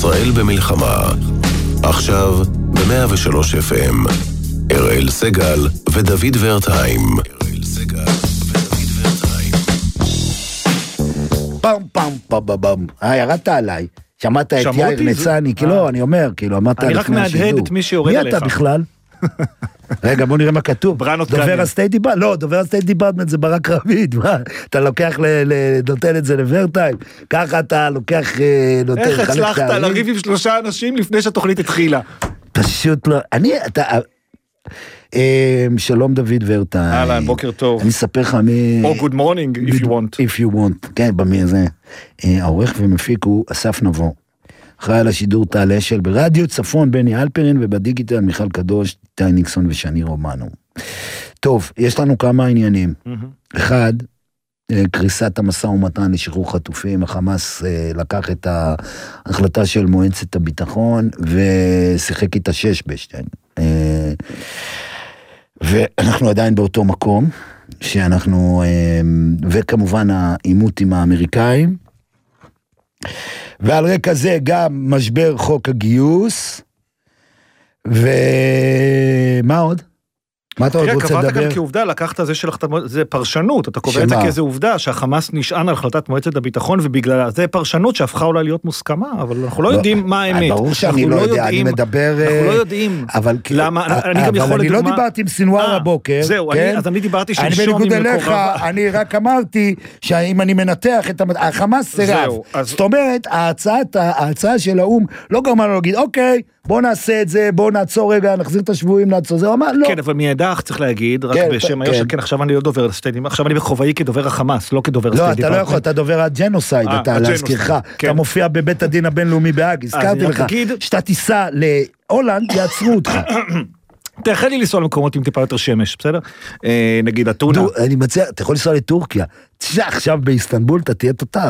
ישראל במלחמה. עכשיו ב-103 FM. אראל סגל ודוד ורטהיים. פם פם פם פם. ירדת עליי. שמעת את יאיר ניצני, כאילו, אני אומר, כאילו, אמרת אני רק מהדהד את מי שיורד עליך. מי אתה בכלל? רגע, בוא נראה מה כתוב. דובר הסטייט דיפארטמנט, לא, דובר הסטייט דיפארטמנט זה ברק רביד, אתה לוקח, נותן את זה לוורטהיים, ככה אתה לוקח, נותן, איך הצלחת לריב עם 3 אנשים לפני שהתוכנית התחילה? פשוט לא, שלום דוד ורטהיים. אהלן, בוקר טוב. אני אספר לך או good morning, if you want. if you want, כן, במי זה. העורך ומפיק הוא אסף נבו. אחראי על השידור תעלה של ברדיו צפון בני אלפרין, ובדיגיטל מיכל קדוש, טי ניקסון ושני רומנו. טוב, יש לנו כמה עניינים. אחד, קריסת המשא ומתן לשחרור חטופים. החמאס לקח את ההחלטה של מועצת הביטחון ושיחק איתה 6 בשתיים. ואנחנו עדיין באותו מקום, שאנחנו, וכמובן העימות עם האמריקאים, ועל רקע זה גם משבר חוק הגיוס, ומה עוד? מה אתה עוד רוצה לדבר? קבעת כאן כעובדה, לקחת זה של החלטת מועצת, זה פרשנות, אתה קובע את זה כאיזו עובדה, שהחמאס נשען על החלטת מועצת הביטחון, ובגלל זה פרשנות שהפכה אולי להיות מוסכמה, אבל אנחנו לא יודעים מה האמת. ברור שאני לא יודע, אני מדבר... אנחנו לא יודעים למה, אני גם יכול לדוגמה... אבל אני לא דיברתי עם סינואר הבוקר. זהו, אז אני דיברתי שלשום עם מקורב... אני בניגוד אליך, אני רק אמרתי, שאם אני מנתח את החמאס סירב. זאת אומרת, ההצעה של האום לא גרמה לו להגיד, אוקיי, בוא נעשה את זה, בוא נעצור רגע, נחזיר את השבויים, נעצור זה, הוא אמר, לא. כן, אבל מידע צריך להגיד, רק בשם היושר, כן, עכשיו אני לא דובר הסטיידים, עכשיו אני בכובעי כדובר החמאס, לא כדובר הסטיידים. לא, אתה לא יכול, אתה דובר הג'נוסייד, אתה להזכירך, אתה מופיע בבית הדין הבינלאומי בהאג, הזכרתי לך, שאתה תיסע להולנד, יעצרו אותך. תאחל לי לנסוע למקומות עם טיפה יותר שמש, בסדר? נגיד אתונה. אני מציע, אתה יכול לנסוע לטורקיה, עכשיו באיסטנבול אתה תהיה תותר,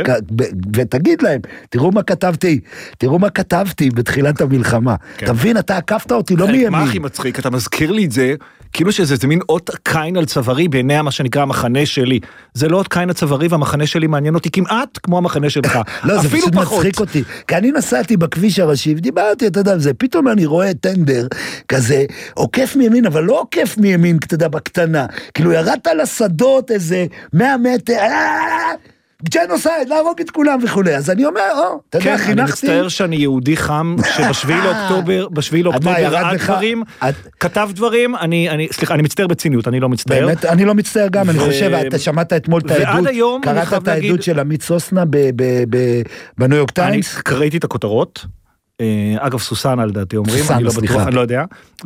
ותגיד להם, תראו מה כתבתי בתחילת המלחמה. אתה מבין, אתה עקפת אותי, לא מימין. מה הכי מצחיק? אתה מזכיר לי את זה, כאילו שזה מין אות קין על צווארי בעיני מה שנקרא המחנה שלי. זה לא אות קין על צווארי, והמחנה שלי מעניין אותי כמעט כמו המחנה שלך. לא, זה פשוט מצחיק אותי. כי אני נסעתי בכביש הראשי, ודיברתי, אתה יודע, זה פתאום אני רואה טנדר כזה, עוקף מימין, אבל לא עוקף מימין, אתה יודע, בקטנה. כאילו ירדת לשדות איזה 100 מטר, ג'נוסייד, להרוג את כולם וכו'. אז אני אומר, אתה יודע, חינכתי. אני מצטער שאני יהודי חם, שבשביל לאוקטובר ראה דברים, כתב דברים, סליחה, אני מצטער בציניות, אני לא מצטער. באמת, אני לא מצטער גם, אני חושב, אתה שמעת אתמול את העדות, קראת את העדות של עמית סוסנה בניו יורק טיימס? אני קראתי את הכותרות, אגב סוסנה לדעתי אומרים, אני לא בטוח, אני לא יודע,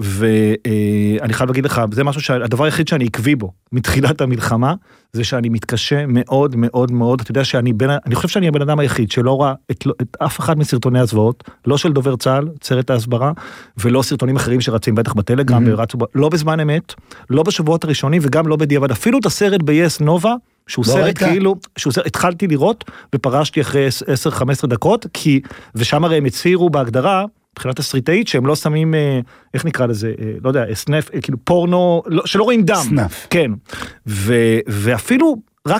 ואני חייב להגיד לך, זה משהו שהדבר היחיד שאני עקבי בו, מתחילת המלחמה, זה שאני מתקשה מאוד מאוד מאוד, אתה יודע שאני חושב שאני הבן אדם היחיד, שלא ראה את אף אחד מסרטוני הזוועות, לא של דובר צה"ל, סרט ההסברה, ולא סרטונים אחרים שרצים בטח בטלגרם, לא בזמן אמת, לא בשבועות הראשונים, וגם לא בדיעבד, אפילו את הסרט ב-Yes Nova, שהוא סרט כאילו, התחלתי לראות, ופרשתי אחרי 10-15 דקות, ושם הרי הם הצהירו בהגדרה, מבחינת הסריטאית, שהם לא שמים, איך נקרא לזה, לא יודע, סנף, כאילו פורנו, שלא רואים דם. סנף. כן. ואפילו רק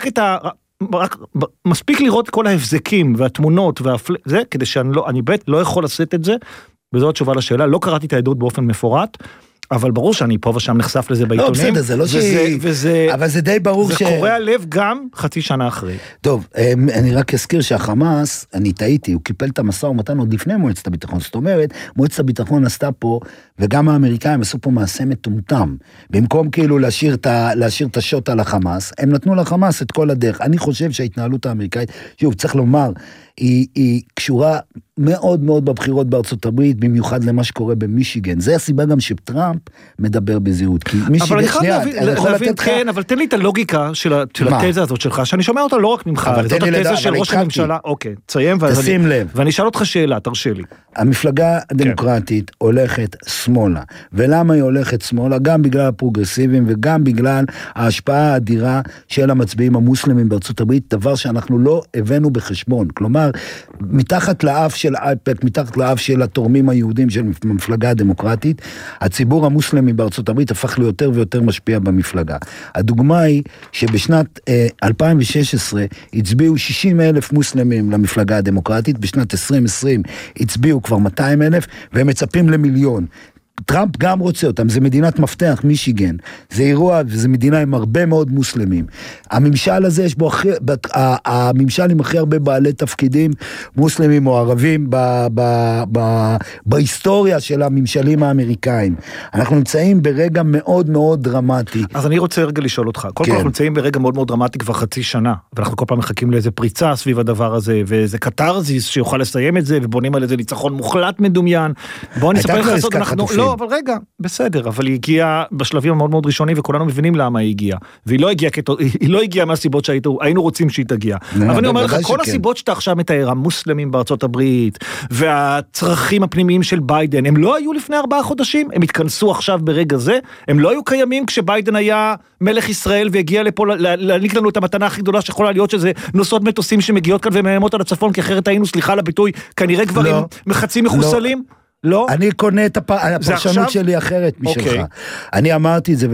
מספיק לראות כל ההבזקים והתמונות, זה, כדי שאני לא יכול לעשות את זה, וזו התשובה לשאלה, לא קראתי את העדות באופן מפורט, אבל ברור שאני פה ושם נחשף לזה בעיתונים. לא, בסדר, זה לא אבל זה די ברור זה קורא הלב גם חצי שנה אחרי. טוב, אני רק אזכיר שהחמאס, אני טעיתי, הוא קיפל את המשא ומתן עוד לפני מועצת הביטחון. זאת אומרת, מועצת הביטחון עשתה פה, וגם האמריקאים עשו פה מעשה מטומטם. במקום כאילו להשאיר את השוט על החמאס, הם נתנו לחמאס את כל הדרך. אני חושב שההתנהלות האמריקאית, שוב, צריך לומר, היא קשורה מאוד מאוד בבחירות בארצות הברית, במיוחד למה שקורה במישיגן. זה הסיבה גם שטראמפ מדבר בזהות. אבל אני חייב להבין, כן, אבל תן לי את הלוגיקה של התזה הזאת שלך, שאני שומע אותה לא רק ממך, זאת התזה של ראש הממשלה. אוקיי, תסיים, ואני אשאל אותך שאלה, תרשה לי. המפלגה הדמוקרטית הולכת שמאלה, ולמה היא הולכת שמאלה? גם בגלל הפרוגרסיבים, וגם בגלל ההשפעה האדירה של המצביעים המוסלמים בארצות הברית, דבר שאנחנו לא הבאנו בחשבון. כלומר, מתחת לאף של אייפק, מתחת לאף של התורמים היהודים של המפלגה הדמוקרטית, הציבור הציבור המוסלמי בארצות הברית הפך ליותר ויותר משפיע במפלגה. הדוגמה היא שבשנת 2016 הצביעו 60,000 מוסלמים למפלגה הדמוקרטית, בשנת 2020 הצביעו כבר 200,000, והם מצפים למיליון. טראמפ גם רוצה אותם, זה מדינת מפתח, מישיגן, זה אירוע, וזה מדינה עם הרבה מאוד מוסלמים. הממשל הזה יש בו הממשל עם הכי הרבה בעלי תפקידים, מוסלמים או ערבים, בהיסטוריה של הממשלים האמריקאים. אנחנו נמצאים ברגע מאוד מאוד דרמטי. אז אני רוצה רגע לשאול אותך, כל פעם אנחנו נמצאים ברגע מאוד מאוד דרמטי כבר חצי שנה, ואנחנו כל פעם מחכים לאיזה פריצה סביב הדבר הזה, ואיזה קטרזיס שיוכל לסיים את זה, ובונים על איזה ניצחון מוחלט מדומיין. בואו נספר לך לעשות, לא, אבל רגע, בסדר, אבל היא הגיעה בשלבים המאוד מאוד ראשונים, וכולנו מבינים למה היא הגיעה. והיא לא הגיעה מהסיבות שהיינו רוצים שהיא תגיע. אבל אני אומר לך, כל הסיבות שאתה עכשיו מתאר, המוסלמים בארצות הברית, והצרכים הפנימיים של ביידן, הם לא היו לפני 4 חודשים, הם התכנסו עכשיו ברגע זה, הם לא היו קיימים כשביידן היה מלך ישראל, והגיע לפה להעניק לנו את המתנה הכי גדולה שיכולה להיות שזה נוסעות מטוסים שמגיעות כאן ומאיימות על הצפון, כי אחרת היינו, סליחה על הביטוי, כנראה גברים מחצי מחוסלים. לא? אני קונה את הפרשנות שלי אחרת משלך. אני אמרתי את זה,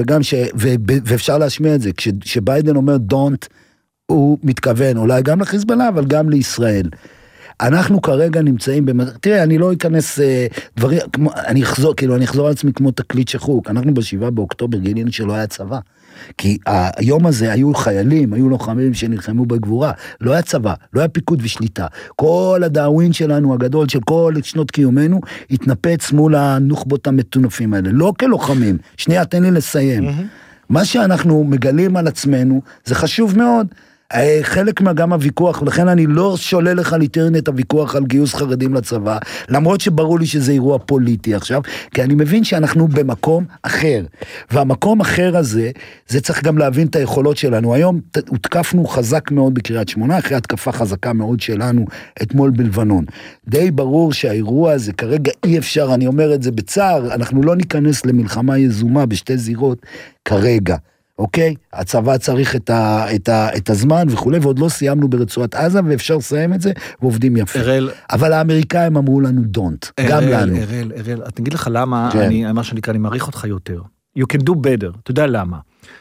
ואפשר להשמיע את זה, כשביידן אומר don't, הוא מתכוון, אולי גם לחיזבאללה, אבל גם לישראל. אנחנו כרגע נמצאים, תראה, אני לא אכנס דברים, אני אחזור על עצמי כמו תקליט שחוק, אנחנו ב7 באוקטובר גילינו שלא היה צבא. כי היום הזה היו חיילים, היו לוחמים שנלחמו בגבורה, לא היה צבא, לא היה פיקוד ושליטה. כל הדאווין שלנו הגדול, של כל שנות קיומנו, התנפץ מול הנוחבות המטונפים האלה. לא כלוחמים, שנייה, תן לי לסיים. מה שאנחנו מגלים על עצמנו, זה חשוב מאוד. חלק גם הוויכוח, ולכן אני לא שולל לך ליטרן את הוויכוח על גיוס חרדים לצבא, למרות שברור לי שזה אירוע פוליטי עכשיו, כי אני מבין שאנחנו במקום אחר, והמקום אחר הזה, זה צריך גם להבין את היכולות שלנו. היום הותקפנו חזק מאוד בקריית שמונה, אחרי התקפה חזקה מאוד שלנו אתמול בלבנון. די ברור שהאירוע הזה כרגע אי אפשר, אני אומר את זה בצער, אנחנו לא ניכנס למלחמה יזומה בשתי זירות כרגע. אוקיי? הצבא צריך את הזמן וכו', ועוד לא סיימנו ברצועת עזה, ואפשר לסיים את זה, ועובדים יפה. אבל האמריקאים אמרו לנו don't, גם לנו. אראל, אני אגיד לך למה, מה שנקרא, אני מעריך אותך יותר. You can do better, אתה יודע למה.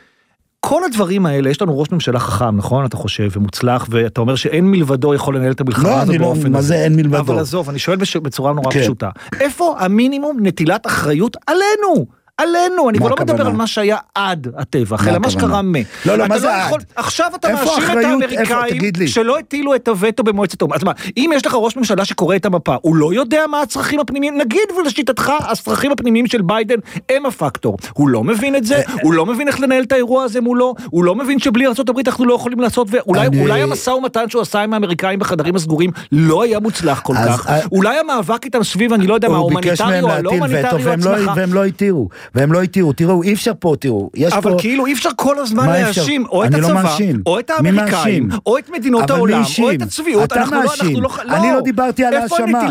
כל הדברים האלה, יש לנו ראש ממשלה חכם, נכון? אתה חושב, ומוצלח, ואתה אומר שאין מלבדו יכול לנהל את המלחמה הזו באופן הזה. מה זה אין מלבדו? אבל עזוב, אני שואל בצורה נורא פשוטה. איפה המינימום נטילת אחריות עלינו? עלינו, אני כבר לא מדבר על מה שהיה עד הטבח, אלא מה שקרה לא, מה זה עד? עכשיו אתה מאשים את האמריקאים שלא הטילו את הווטו במועצת האו"ם. אז מה, אם יש לך ראש ממשלה שקורא את המפה, הוא לא יודע מה הצרכים הפנימיים, נגיד ולשיטתך, הצרכים הפנימיים של ביידן הם הפקטור. הוא לא מבין את זה, הוא לא מבין איך לנהל את האירוע הזה מולו, הוא לא מבין שבלי ארצות הברית אנחנו לא יכולים לעשות, ואולי המשא ומתן שהוא עשה עם האמריקאים בחדרים הסגורים לא היה מוצלח כל כך. אולי המאבק איתם סביב, אני לא יודע מה, ההומניטרי או הלא הומניטרי או הצלחה. והם לא יתירו, תראו, אי אפשר פה, תראו. אבל כאילו אי אפשר כל הזמן להאשים, או את הצבא, או את האמריקאים, או את מדינות העולם, או את הצביעות. אתה מאשים. אני לא דיברתי על האשמה.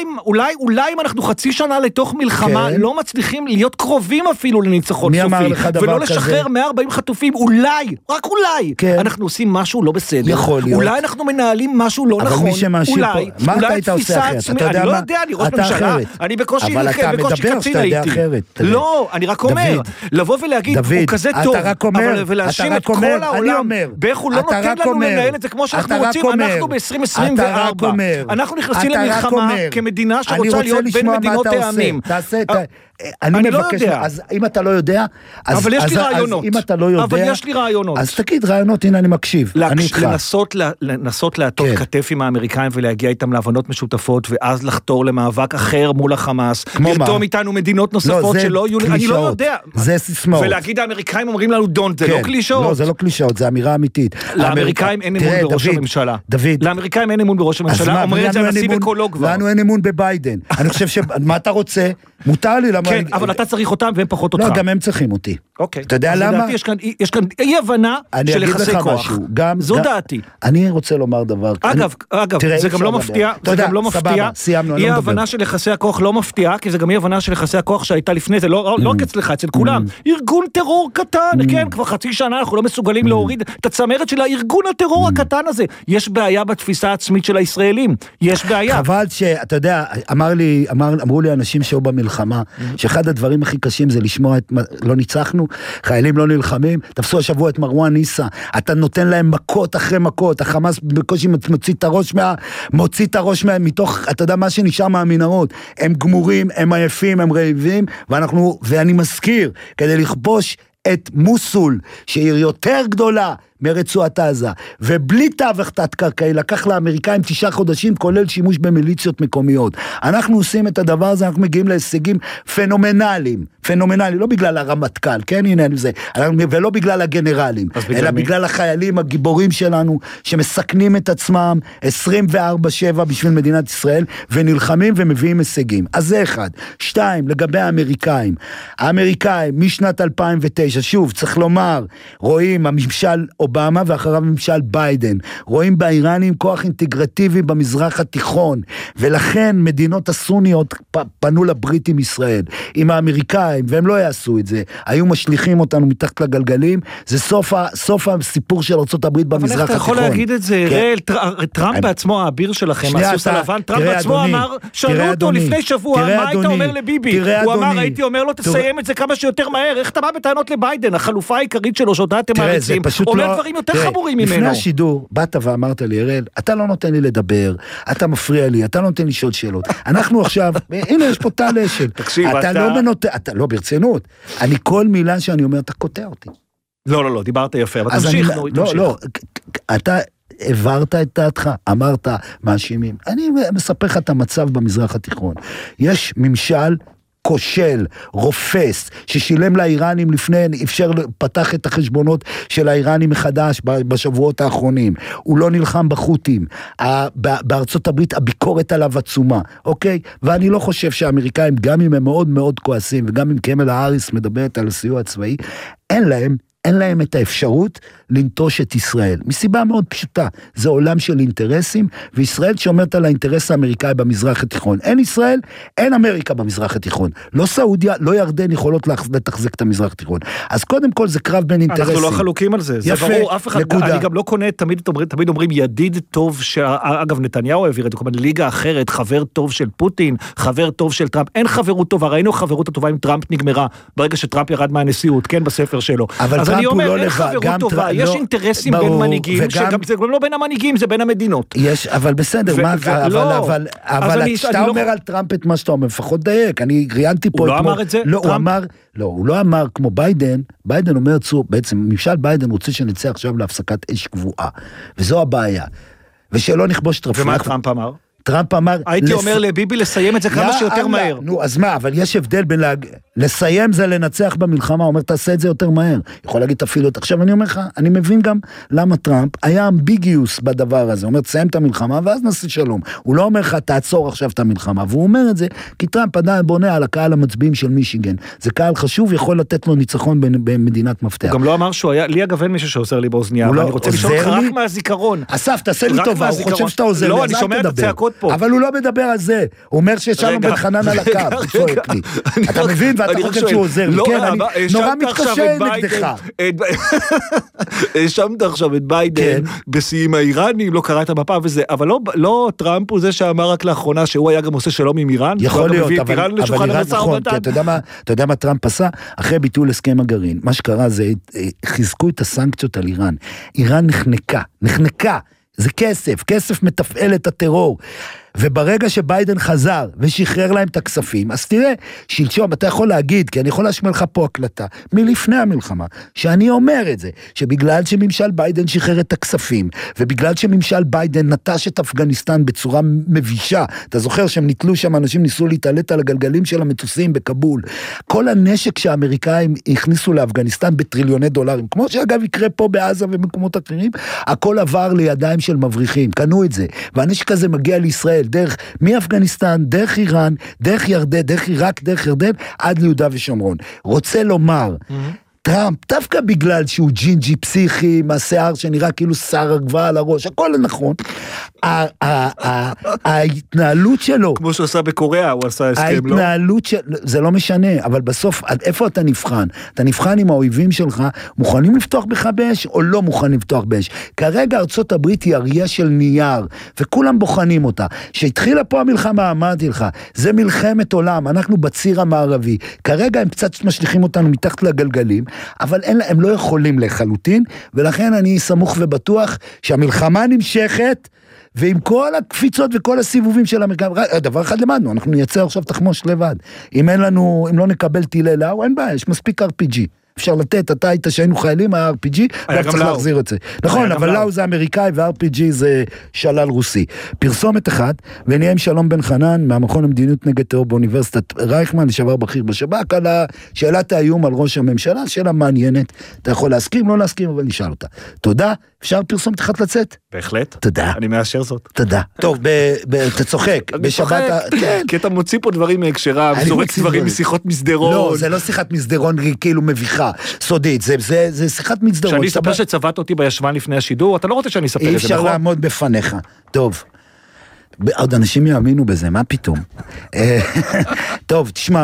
אולי אם אנחנו חצי שנה לתוך מלחמה, לא מצליחים להיות קרובים אפילו לניצחון סופי, ולא לשחרר 140 חטופים, אולי, רק אולי, אנחנו עושים משהו לא בסדר. אולי אנחנו מנהלים משהו לא נכון. אולי, תפיסה עצמית, אני לא יודע, אני ראש ממשלה, אני בקושי קצין הייתי. לא, אני רק אומר, לבוא ולהגיד, הוא כזה טוב, ולהאשים את כל העולם, באיך הוא לא נותן לנו לנהל את זה כמו שאנחנו רוצים, אנחנו ב-2024, אנחנו נכנסים למלחמה כמדינה שרוצה להיות בין מדינות העמים. אני לא יודע. אז אם אתה לא יודע, אבל יש לי רעיונות. אז תגיד רעיונות, הנה אני מקשיב. לנסות להטות כתף עם האמריקאים ולהגיע איתם להבנות משותפות, ואז לחתור למאבק אחר מול החמאס, לרתום איתנו מדינות נוספות שלא יהיו, אני לא יודע. זה סיסמאות. ולהגיד האמריקאים אומרים לנו don't, זה לא קלישאות. לא, זה לא קלישאות, זה אמירה אמיתית. לאמריקאים אין אמון בראש הממשלה. דוד. לאמריקאים אין אמון בראש הממשלה, אומר את זה הנשיא בקולו כבר. לנו אין אמון בביידן. אני חושב מה אתה רוצה? מותר לי, כן, אבל אתה צריך אותם והם פחות אותך. לא, גם הם צריכים אותי. אוקיי. אתה יודע למה? יש כאן אי הבנה של יחסי כוח. זו דעתי. אני רוצה לומר דבר. אגב, זה גם לא מפתיע, אי ההבנה של יחסי הכוח לא מפתיע, כי זה גם אי הבנה של יחסי הכוח שהייתה לפני זה, לא רק אצלך, אצל כולם. ארגון טרור קטן, כן, כבר חצי שנה אנחנו לא מסוגלים להוריד את הצמרת של הארגון הטרור הקטן הזה. יש בעיה בתפיסה העצמית של הישראלים, יש בעיה. חבל שאתה יודע, אמרו לי אנשים שהיו במלחמה, שאחד הדברים הכי קשים זה לשמוע את, לא ניצחנו, חיילים לא נלחמים, תפסו השבוע את מרואן ניסה, אתה נותן להם מכות אחרי מכות, החמאס בקושי מוציא את הראש מתוך, אתה יודע מה שנשאר מהמנהרות, הם גמורים, הם עייפים, הם רעבים, ואני מזכיר, כדי לכבוש את מוסול, שהיא יותר גדולה מרצועת עזה, ובלי תווך תת-קרקעי, לקח לאמריקאים 9 חודשים, כולל שימוש במיליציות מקומיות. אנחנו עושים את הדבר הזה, אנחנו מגיעים להישגים פנומנליים, לא בגלל הרמטכ"ל, כן, הנה זה, ולא בגלל הגנרלים, אלא בגלל החיילים הגיבורים שלנו, שמסכנים את עצמם 24/7 בשביל מדינת ישראל, ונלחמים ומביאים הישגים. אז זה אחד. 2, לגבי האמריקאים. האמריקאים, משנת 2009, שוב, צריך לומר, רואים הממשל אובמה ואחריו ממשל ביידן, רואים באיראנים כוח אינטגרטיבי במזרח התיכון, ולכן מדינות הסוניות פנו לברית עם ישראל, עם האמריקאים, והם לא יעשו את זה, היו משליחים אותנו מתחת לגלגלים, זה סוף הסיפור של ארצות הברית במזרח התיכון. אבל אתה יכול להגיד את זה, טראמפ בעצמו האביר שלכם, הסוס הלבן, טראמפ בעצמו אמר, שאלו אותו לפני שבוע, מה היית אומר לביבי? הוא אמר, הייתי אומר לו, תסיים את זה כמה שיותר מהר, איך אתה בא בטענות לביידן? החלופה העיקרית שלו, שהודעתם מעריצים, אומר דברים יותר חמורים ממנו. לפני השידור, באת ואמרת לי, אראל, אתה לא נותן לי לדבר, אתה מפריע לי, אתה לא נותן לי לשאול שאלות. אנחנו עכשיו, הנה יש פה תעלה של, אתה לא ברצינות, אני כל מילה שאני אומר, אתה קוטע אותי. לא, דיברת יפה, אבל תמשיך. לא, אתה העברת את דעתך, אמרת מאשימים. אני מספר לך את המצב במזרח התיכון. יש ממשל כושל, רופס, ששילם לאיראנים לפני, אפשר פתח את החשבונות של האיראנים מחדש בשבועות האחרונים. הוא לא נלחם בחותים. בארצות הברית הביקורת עליו עצומה, אוקיי? ואני לא חושב שהאמריקאים, גם אם הם מאוד מאוד כועסים, וגם אם קמלה האריס מדברת על הסיוע הצבאי, אין להם את האפשרות לנטוש את ישראל. מסיבה מאוד פשוטה, זה עולם של אינטרסים, וישראל שומרת על האינטרס האמריקאי במזרח התיכון. אין ישראל, אין אמריקה במזרח התיכון. לא סעודיה, לא ירדן יכולות לתחזק את המזרח התיכון. אז קודם כל זה קרב בין אינטרסים. אנחנו לא חלוקים על זה. זה ברור, אף אחד, אני גם לא קונה, תמיד אומרים ידיד טוב, אגב נתניהו העביר את זה, כל מיני ליגה אחרת, חבר טוב של פוטין, חבר טוב של טראמפ, אין חברות טובה, ראינו חברות הטובה עם טראמפ נגמרה, ברגע שטראמפ ירד מהנשיאות, כן, בספר שלו. אז אני אומר, אין חברות טובה, יש אינטרסים בין מנהיגים, שגם זה לא בין המנהיגים, זה בין המדינות. יש, אבל בסדר, אבל אתה אומר על טראמפ את מה שאתה אומר, לפחות דייק, אני ראיינתי פה... הוא לא אמר את זה? הוא לא אמר כמו ביידן אומר, בעצם ממשל ביידן רוצה שנצא עכשיו להפסקת אש קבועה, וזו הבעיה, ושלא נכבוש טרפים. ומה טראמפ אמר? טראמפ אמר... הייתי אומר לביבי לסיים את זה כמה שיותר מהר. נו, אז מה, אבל יש הבדל בין לסיים זה לנצח במלחמה, אומר תעשה את זה יותר מהר. יכול להגיד תפעיל אותה. עכשיו אני אומר לך, אני מבין גם למה טראמפ היה אמביגיוס בדבר הזה. הוא אומר תסיים את המלחמה ואז נעשה שלום. הוא לא אומר לך תעצור עכשיו את המלחמה, והוא אומר את זה כי טראמפ עדיין בונה על הקהל המצביעים של מישיגן. זה קהל חשוב, יכול לתת לו ניצחון במדינת מפתח. הוא גם לא אמר שהוא היה, לי אגב אין מישהו שעוזר לי באוזניה, אני רוצה לשאול אותך רק מהזיכרון. אסף, תעשה לי טובה, הוא חושב שאתה עוזר לי, לא, אני שומע את הצעקות פה. אבל הוא לא מדבר על זה, הוא אומר ששלום בן חנן על הקו, אתה מבין ואתה חושב שהוא עוזר לי, כן, אני נורא מתקשה נגדך. האשמת עכשיו את ביידן בשיאים האיראנים, לא קרא את המפה וזה, אבל לא טראמפ הוא זה שאמר רק לאחרונה שהוא היה גם עושה שלום עם איראן, יכול להיות, אבל איראן נכון, אתה יודע מה טראמפ עשה? אחרי ביטול הסכם הגרעין, מה שקרה זה, חיזקו את הסנקציות על איראן, איראן נחנקה, זה כסף מתפעל את הטרור, וברגע שביידן חזר ושחרר להם את הכספים, אז תראה, שלשום, אתה יכול להגיד, כי אני יכול להשמיע לך פה הקלטה, מלפני המלחמה, שאני אומר את זה, שבגלל שממשל ביידן שחרר את הכספים, ובגלל שממשל ביידן נטש את אפגניסטן בצורה מבישה, אתה זוכר שהם נתלו שם, אנשים ניסו להתעלת על הגלגלים של המטוסים בקבול, כל הנשק שהאמריקאים הכניסו לאפגניסטן בטריליוני דולרים, כמו שאגב יקרה פה בעזה ובמקומות אחרים, הכל עבר לידיים של מבריחים, קנו את זה, והנשק הזה מגיע לישראל, דרך מאפגניסטן, דרך איראן, דרך ירדן, דרך עיראק, דרך ירדן, עד ליהודה ושומרון. רוצה לומר, טראמפ, דווקא בגלל שהוא ג'ינג'י פסיכי, מהשיער שנראה כאילו שר הגבעה על הראש, הכל נכון. ההתנהלות שלו... כמו שהוא עשה בקוריאה, הוא עשה הסכם, לא? ההתנהלות שלו, זה לא משנה, אבל בסוף, איפה אתה נבחן? אתה נבחן עם האויבים שלך, מוכנים לפתוח בך באש, או לא מוכנים לפתוח באש? כרגע ארצות הברית היא אריה של נייר, וכולם בוחנים אותה. שהתחילה פה המלחמה, אמרתי לך, זה מלחמת עולם, אנחנו בציר המערבי. כרגע הם קצת משליחים אותנו מתחת לגלגלים, אבל הם לא יכולים לחלוטין, ולכן אני סמוך ובטוח שהמלחמה נמשכת, ועם כל הקפיצות וכל הסיבובים של האמריקאים, דבר אחד למדנו, אנחנו נייצר עכשיו תחמוש לבד. אם לא נקבל טילי לאו, אין בעיה, יש מספיק RPG. אפשר לתת, אתה היית שהיינו חיילים, ה-RPG, רק צריך להחזיר את זה. נכון, אבל לאו זה אמריקאי, ו-RPG זה שלל רוסי. פרסומת אחת, ונהיה עם שלום בן חנן, מהמכון למדיניות נגד טרור באוניברסיטת רייכמן, לשעבר בכיר בשב"כ, על שאלת האיום על ראש הממשלה, שאלה מעניינת, אתה יכול להסכים, לא להסכים, אבל נשאל אותה. תודה, אפשר פרסומת אחת לצאת? בהחלט. תודה. אני מאשר זאת. תודה. טוב, אתה צוחק. בשבת... כן. כי אתה מוציא פה דברים מהקשרה, זורק דברים משיחות מסדרון. לא, זה לא שיחת מסדרון, כאילו מביכה, סודית, זה שיחת מסדרון. שאני אספר שצבעת אותי בישבן לפני השידור, אתה לא רוצה שאני אספר את זה, נכון? אי אפשר לעמוד בפניך. טוב. עוד אנשים יאמינו בזה, מה פתאום? טוב, תשמע,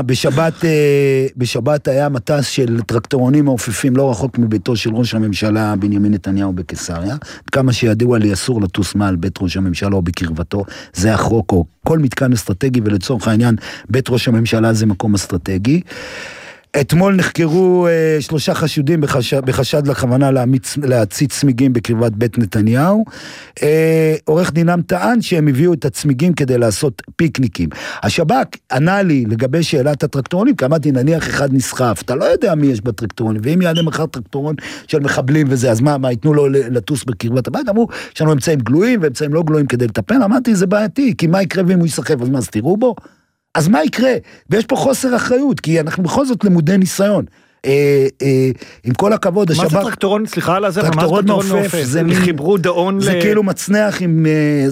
בשבת היה מטס של טרקטורונים מעופפים לא רחוק מביתו של ראש הממשלה בנימין נתניהו בקיסריה, כמה שידוע לי אסור לטוס מעל בית ראש הממשלה או בקרבתו, זה החוק או כל מתקן אסטרטגי, ולצורך העניין בית ראש הממשלה זה מקום אסטרטגי. אתמול נחקרו 3 חשודים בחשד לכוונה להציץ צמיגים בקרבת בית נתניהו. עורך דינם טען שהם הביאו את הצמיגים כדי לעשות פיקניקים. השב"כ ענה לי לגבי שאלת הטרקטורונים, כי אמרתי נניח אחד נסחף, אתה לא יודע מי יש בטרקטורונים, ואם יעלה מחר טרקטורון של מחבלים וזה, אז מה ייתנו לו לטוס בקרבת הבית? אמרו, יש לנו אמצעים גלויים ואמצעים לא גלויים כדי לטפל, אמרתי זה בעייתי, כי מה יקרה ואם הוא יסחף, אז מה, אז תראו בו? אז מה יקרה? ויש פה חוסר אחריות, כי אנחנו בכל זאת למודי ניסיון. עם כל הכבוד, השב"כ... מה זה טרקטורון? סליחה על הזה? טרקטורון מעופף. זה חיברו דאון זה כאילו מצנח עם...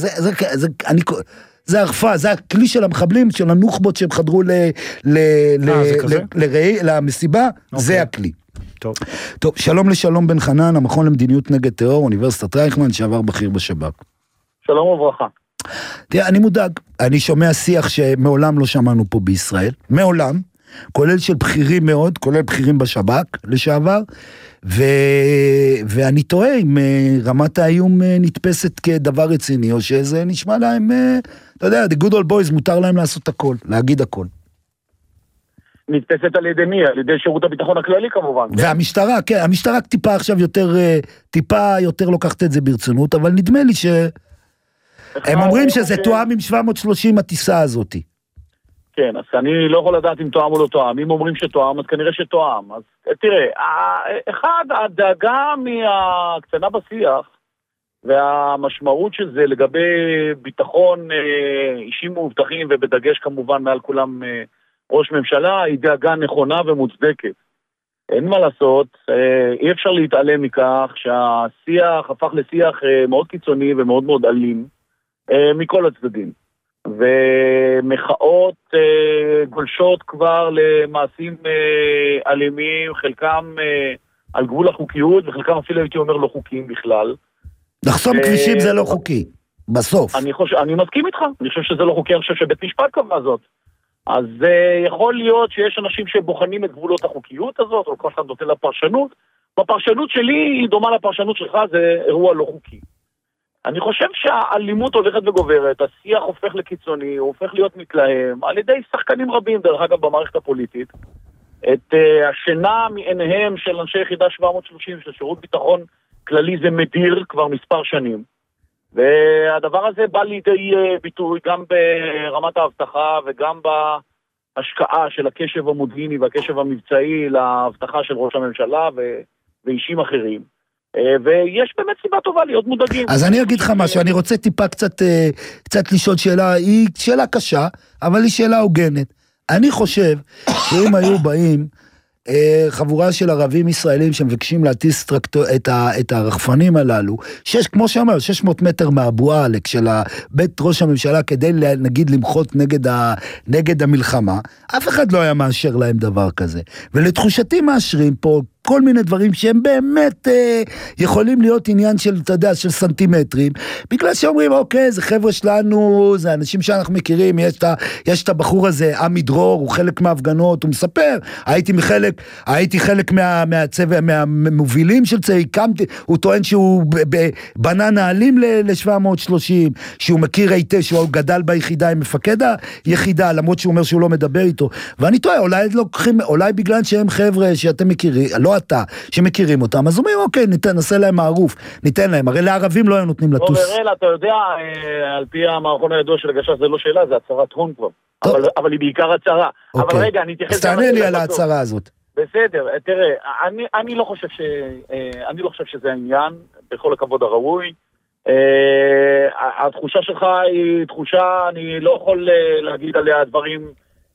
זה הרפה, זה הכלי של המחבלים, של הנוחבות שהם חדרו למסיבה, זה הכלי. טוב, שלום לשלום בן חנן, המכון למדיניות נגד טרור, אוניברסיטת רייכמן, שעבר בכיר בשב"כ. שלום וברכה. תראה, אני מודאג, אני שומע שיח שמעולם לא שמענו פה בישראל, מעולם, כולל של בכירים מאוד, כולל בכירים בשב"כ לשעבר, ואני תוהה אם רמת האיום נתפסת כדבר רציני, או שזה נשמע להם, אתה יודע, the good old boys מותר להם לעשות הכל, להגיד הכל. נתפסת על ידי מי? על ידי שירות הביטחון הכללי כמובן. והמשטרה, כן, המשטרה טיפה עכשיו יותר לוקחת את זה ברצינות, אבל נדמה לי הם אומרים שזה תואם עם 730 הטיסה הזאת. כן, אז אני לא יכול לדעת אם תואם או לא תואם. אם אומרים שתואם, אז כנראה שתואם. אז תראה, אחד, הדאגה מהקצנה בשיח, והמשמעות של זה לגבי ביטחון אישים מאובטחים, ובדגש כמובן מעל כולם ראש ממשלה, היא דאגה נכונה ומוצדקת. אין מה לעשות, אי אפשר להתעלם מכך שהשיח הפך לשיח מאוד קיצוני ומאוד מאוד אלים, מכל הצדדים. ומחאות גולשות כבר למעשים אלימים, חלקם על גבול החוקיות, וחלקם אפילו הייתי אומר לא חוקיים בכלל. לחסום כבישים זה לא חוקי, בסוף. אני מסכים איתך, אני חושב שזה לא חוקי, אני חושב שבית משפט קבע זאת. אז יכול להיות שיש אנשים שבוחנים את גבולות החוקיות הזאת, או כל אחד נותן לה פרשנות. בפרשנות שלי היא דומה לפרשנות שלך, זה אירוע לא חוקי. אני חושב שהאלימות הולכת וגוברת, השיח הופך לקיצוני, הוא הופך להיות מתלהם, על ידי שחקנים רבים, דרך אגב, במערכת הפוליטית. את השינה מעיניהם של אנשי יחידה 730 של שירות ביטחון כללי זה מדיר כבר מספר שנים. והדבר הזה בא לידי ביטוי גם ברמת ההבטחה וגם בהשקעה של הקשב המודיעיני והקשב המבצעי להבטחה של ראש הממשלה ואישים אחרים. ויש באמת סיבה טובה להיות מודאגים. אז אני אגיד לך משהו, אני רוצה טיפה קצת לשאול שאלה, היא שאלה קשה, אבל היא שאלה הוגנת. אני חושב שאם היו באים חבורה של ערבים ישראלים שמבקשים להטיס את הרחפנים הללו, כמו שאומר, 600 מטר מהבועה של בית ראש הממשלה, כדי נגיד למחות נגד המלחמה, אף אחד לא היה מאשר להם דבר כזה. ולתחושתי מאשרים פה כל מיני דברים שהם באמת יכולים להיות עניין של, אתה יודע, של סנטימטרים, בגלל שאומרים, אוקיי, זה חבר'ה שלנו, זה אנשים שאנחנו מכירים, יש את הבחור הזה, עמי דרור, הוא חלק מההפגנות, הוא מספר, הייתי חלק מהצבע, מהמובילים של צבע, הקמתי, הוא טוען שהוא בנה נעלים ל-730, שהוא מכיר היטב, שהוא גדל ביחידה עם מפקד היחידה, למרות שהוא אומר שהוא לא מדבר איתו, ואני טועה, אולי בגלל שהם חבר'ה שאתם מכירים, לא אתה, שמכירים אותם, אז אומרים, אוקיי, נעשה להם מערוף, ניתן להם, הרי לערבים לא היו נותנים לטוס. אראל, אתה יודע, על פי המערכון הידוע של הגשש, זה לא שאלה, זה הצהרת הון כבר, אבל היא בעיקר הצהרה. אבל רגע, אני אתייחס... תענה לי על ההצהרה הזאת. בסדר, תראה, אני לא חושב שזה העניין, בכל הכבוד הראוי. התחושה שלך היא תחושה, אני לא יכול להגיד עליה דברים,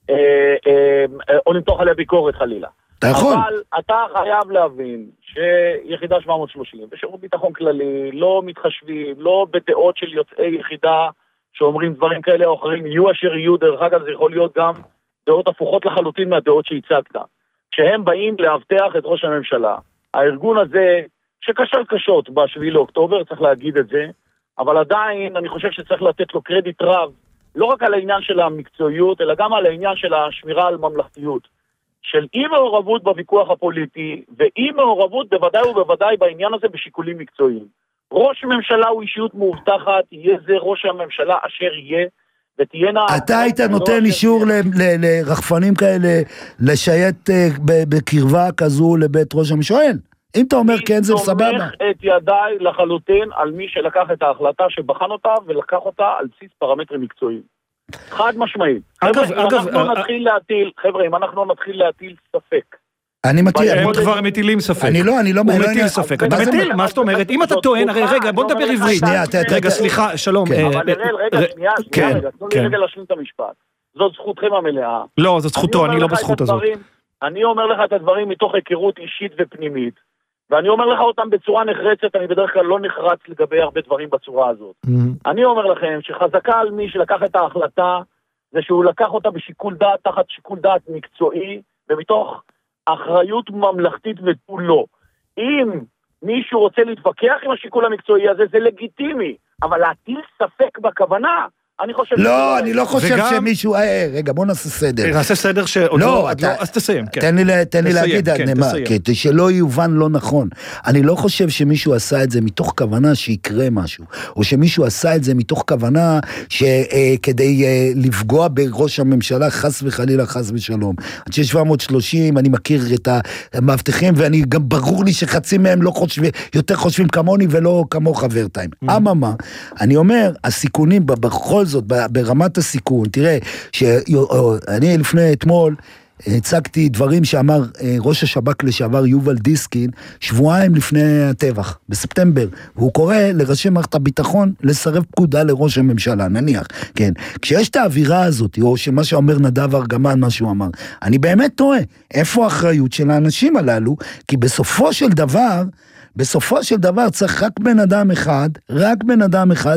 או למתוח עליה ביקורת חלילה. אתה יכול. אבל אתה חייב להבין שיחידה 730 ושירות ביטחון כללי לא מתחשבים, לא בדעות של יוצאי יחידה שאומרים דברים כאלה או אחרים, יהיו אשר יהיו, דרך אגב זה יכול להיות גם דעות הפוכות לחלוטין מהדעות שהצגת. כשהם באים להבטח את ראש הממשלה, הארגון הזה שקשל קשות ב7 לאוקטובר, צריך להגיד את זה, אבל עדיין אני חושב שצריך לתת לו קרדיט רב, לא רק על העניין של המקצועיות, אלא גם על העניין של השמירה על ממלכתיות, של אי מעורבות בוויכוח הפוליטי, ואי מעורבות בוודאי ובוודאי בעניין הזה בשיקולים מקצועיים. ראש ממשלה הוא אישיות מאובטחת, יהיה זה ראש הממשלה אשר יהיה, ותהיינה... אתה היית נותן אישור לרחפנים כאלה, לשייט בקרבה כזו לבית ראש הממשלה? אם אתה אומר כן זה סבבה. אני סומך את ידיי לחלוטין על מי שלקח את ההחלטה שבחן אותה, ולקח אותה על בסיס פרמטרים מקצועיים. חד משמעית. חבר'ה, אם אנחנו נתחיל להטיל ספק. אני מטיל. הם כבר מטילים ספק. אני לא הוא מטיל ספק. אתה מטיל, מה זאת אומרת? אם אתה טוען, הרי רגע, בוא נדבר עברית. רגע, סליחה, שלום. אבל רגע, שנייה, תנו לי רגע להשלים את המשפט. זאת זכותכם המלאה. לא, זאת זכותו, אני לא בזכות הזאת. אני אומר לך את הדברים מתוך היכרות אישית ופנימית, ואני אומר לך אותם בצורה נחרצת, אני בדרך כלל לא נחרץ לגבי הרבה דברים בצורה הזאת. אני אומר לכם שחזקה על מי שלקח את ההחלטה, זה שהוא לקח אותה בשיקול דעת, תחת שיקול דעת מקצועי, ומתוך אחריות ממלכתית ותו לא. אם מישהו רוצה להתווכח עם השיקול המקצועי הזה, זה לגיטימי, אבל להטיל ספק בכוונה, אני חושב... לא, אני לא חושב שמישהו... רגע, בוא נעשה סדר. נעשה סדר לא, אז תסיים. תן לי להגיד, כדי שלא יובן לא נכון. אני לא חושב שמישהו עשה את זה מתוך כוונה שיקרה משהו, או שמישהו עשה את זה מתוך כוונה כדי לפגוע בראש הממשלה, חס וחלילה, חס ושלום. עד 730, אני מכיר את המאבטחים, ואני גם ברור לי שחצי מהם לא חושבים, יותר חושבים כמוני ולא כמו חבר טיים. אממה, אני אומר, הסיכונים בכל זאת, ברמת הסיכון, תראה, שאני לפני אתמול, הצגתי דברים שאמר ראש השב"כ לשעבר יובל דיסקין, שבועיים לפני הטבח, בספטמבר, והוא קורא לראשי מערכת הביטחון לסרב פקודה לראש הממשלה, נניח, כן. כשיש את האווירה הזאת, או שמה שאומר נדב ארגמן, מה שהוא אמר, אני באמת טועה, איפה האחריות של האנשים הללו, כי בסופו של דבר צריך רק בן אדם אחד,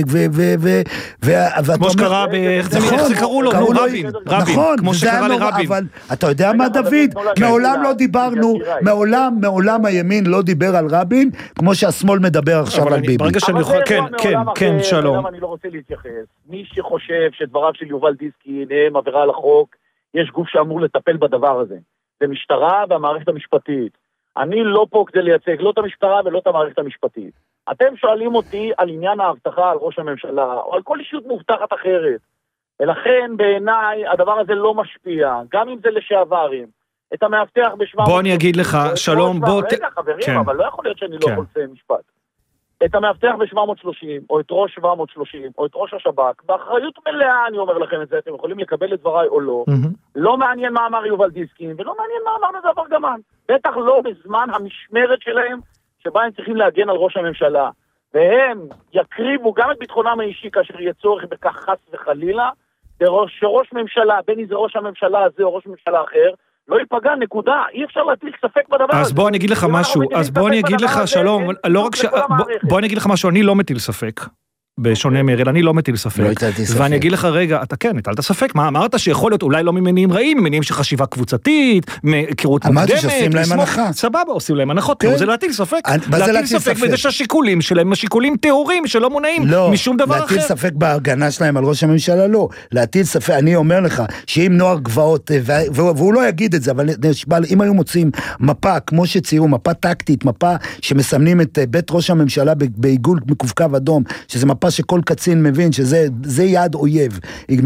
כמו שקרה, איך זה קראו לו? רבין, כמו שקרה לרבין. אבל אתה יודע מה דוד? מעולם לא דיברנו, מעולם הימין לא דיבר על רבין, כמו שהשמאל מדבר עכשיו על ביבי. ברגע שאני יכול, כן, שלום. אני לא רוצה להתייחס. מי שחושב שדבריו של יובל דיסקין הם עבירה על החוק, יש גוף שאמור לטפל בדבר הזה. זה משטרה והמערכת המשפטית. אני לא פה כדי לייצג, לא את המשטרה ולא את המערכת המשפטית. אתם שואלים אותי על עניין ההבטחה על ראש הממשלה, או על כל אישיות מובטחת אחרת. ולכן בעיניי הדבר הזה לא משפיע, גם אם זה לשעברים. את המאבטח בשבע... בוא אני אגיד לך, שלום, בוא... רגע חברים, אבל לא יכול להיות שאני לא יכול לסיים משפט. את המאבטח ב-730, או את ראש 730, או את ראש השב"כ, באחריות מלאה אני אומר לכם את זה, אתם יכולים לקבל את דבריי או לא, לא מעניין מה אמר יובל דיסקין, ולא מעניין מה אמר נדב ארגמן, בטח לא בזמן המשמרת שלהם, שבה הם צריכים להגן על ראש הממשלה, והם יקריבו גם את ביטחונם האישי, כאשר יהיה צורך בכך חס וחלילה, שראש ממשלה, בין אם זה ראש הממשלה הזה או ראש ממשלה אחר, לא ייפגע, נקודה, אי אפשר להטיל ספק בדבר הזה. אז בוא אני אגיד לך משהו, אז בוא אני אגיד לך, שלום, בוא אני אגיד לך משהו, אני לא מטיל ספק. בשונה מאריאל, אני לא מטיל ספק. לא הטלתי ספק. ואני אגיד לך רגע, אתה כן, הטלת ספק, מה אמרת שיכול להיות אולי לא ממניעים רעים, ממניעים של חשיבה קבוצתית, מהיכרות מוקדמת. אמרתי שעושים להם הנחה. סבבה, עושים להם הנחות, זה להטיל ספק. להטיל ספק בזה שהשיקולים שלהם, השיקולים טהורים שלא מונעים משום דבר אחר. להטיל ספק בהגנה שלהם על ראש הממשלה, לא. להטיל ספק, אני אומר לך, שאם נוער גבעות, והוא לא יגיד את זה, אבל אם היו מוצאים מפה, כמו שציירו, מפה טקטית, מפה שמסמנים את בית ראש הממשלה בעיגול מקווקו אדום, שזה מפה שכל קצין מבין שזה יעד אויב,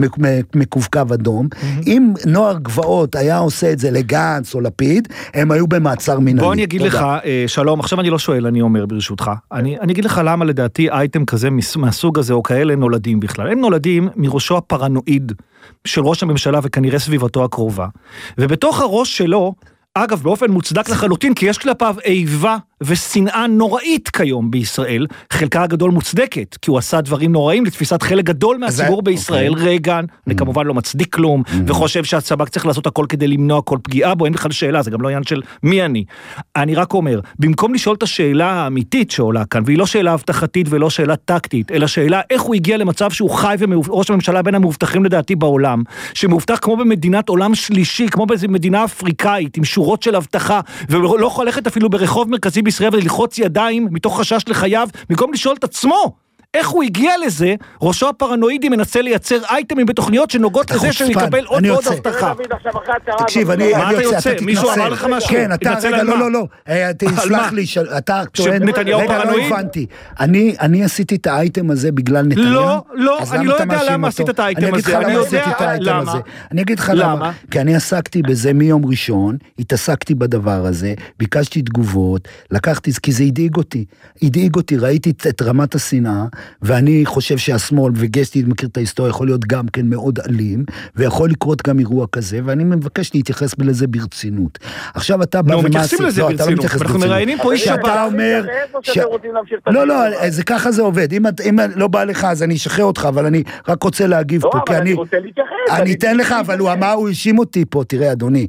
מקווקו אדום. אם נוער גבעות היה עושה את זה לגנץ או לפיד, הם היו במעצר מנהלי. בוא אני אגיד לך, שלום, עכשיו אני לא שואל, אני אומר ברשותך, אני אגיד לך למה לדעתי אייטם כזה מהסוג הזה או כאלה נולדים בכלל. הם נולדים מראשו הפרנואיד של ראש הממשלה וכנראה סביבתו הקרובה. ובתוך הראש שלו, אגב, באופן מוצדק לחלוטין, כי יש כלפיו איבה ושנאה נוראית כיום בישראל, חלקה הגדול מוצדקת, כי הוא עשה דברים נוראים לתפיסת חלק גדול מהציבור בישראל, רגע, אני כמובן לא מצדיק כלום, וחושב שהצבא צריך לעשות הכל כדי למנוע כל פגיעה בו, אין בכלל שאלה, זה גם לא עניין של מי אני. אני רק אומר, במקום לשאול את השאלה האמיתית שעולה כאן, והיא לא שאלה הבטחתית ולא שאלה טקטית, אלא שאלה איך הוא הגיע למצב שהוא חי וראש הממשלה בין המאובטחים לדעתי בעולם, שמאובטח כמו במדינת עולם שלישי, כמו במדינה אפריקאית, עם שורות של הבטחה, ולא יכול ללכת אפילו ברחוב מרכזי בישראל וללחוץ ידיים מתוך חשש לחייו, במקום לשאול את עצמו, איך הוא הגיע לזה, ראשו הפרנואידי מנסה לייצר אייטמים בתוכניות שנוגעות לזה שנקבל עוד ועוד הבטחה. תקשיב, אני יוצא, מישהו אמר לך משהו? כן, אתה, רגע, לא, תסלח לי, אתה טוען, רגע, לא הבנתי. אני עשיתי את האייטם הזה בגלל נתניהו? לא, אני לא יודע למה עשית את האייטם הזה. אני יודע למה. אני אגיד לך למה. כי אני עסקתי בזה מיום ראשון, התעסקתי בדבר הזה, ביקשתי תגובות, לקחתי, כי זה הדאיג אותי, ראיתי את רמת השנאה, ואני חושב שהשמאל, וגסטי מכיר את ההיסטוריה, יכול להיות גם כן מאוד אלים, ויכול לקרות גם אירוע כזה, ואני מבקש להתייחס לזה ברצינות. עכשיו אתה בא מתייחסים לזה ברצינות, אנחנו מראיינים פה איש שבת. שאתה אומר, לא, זה ככה זה עובד, אם לא בא לך, אז אני אשחרר אותך, אבל אני רק רוצה להגיב פה, כי אני אתן לך, אבל הוא אמר, הוא האשים אותי פה, תראה אדוני,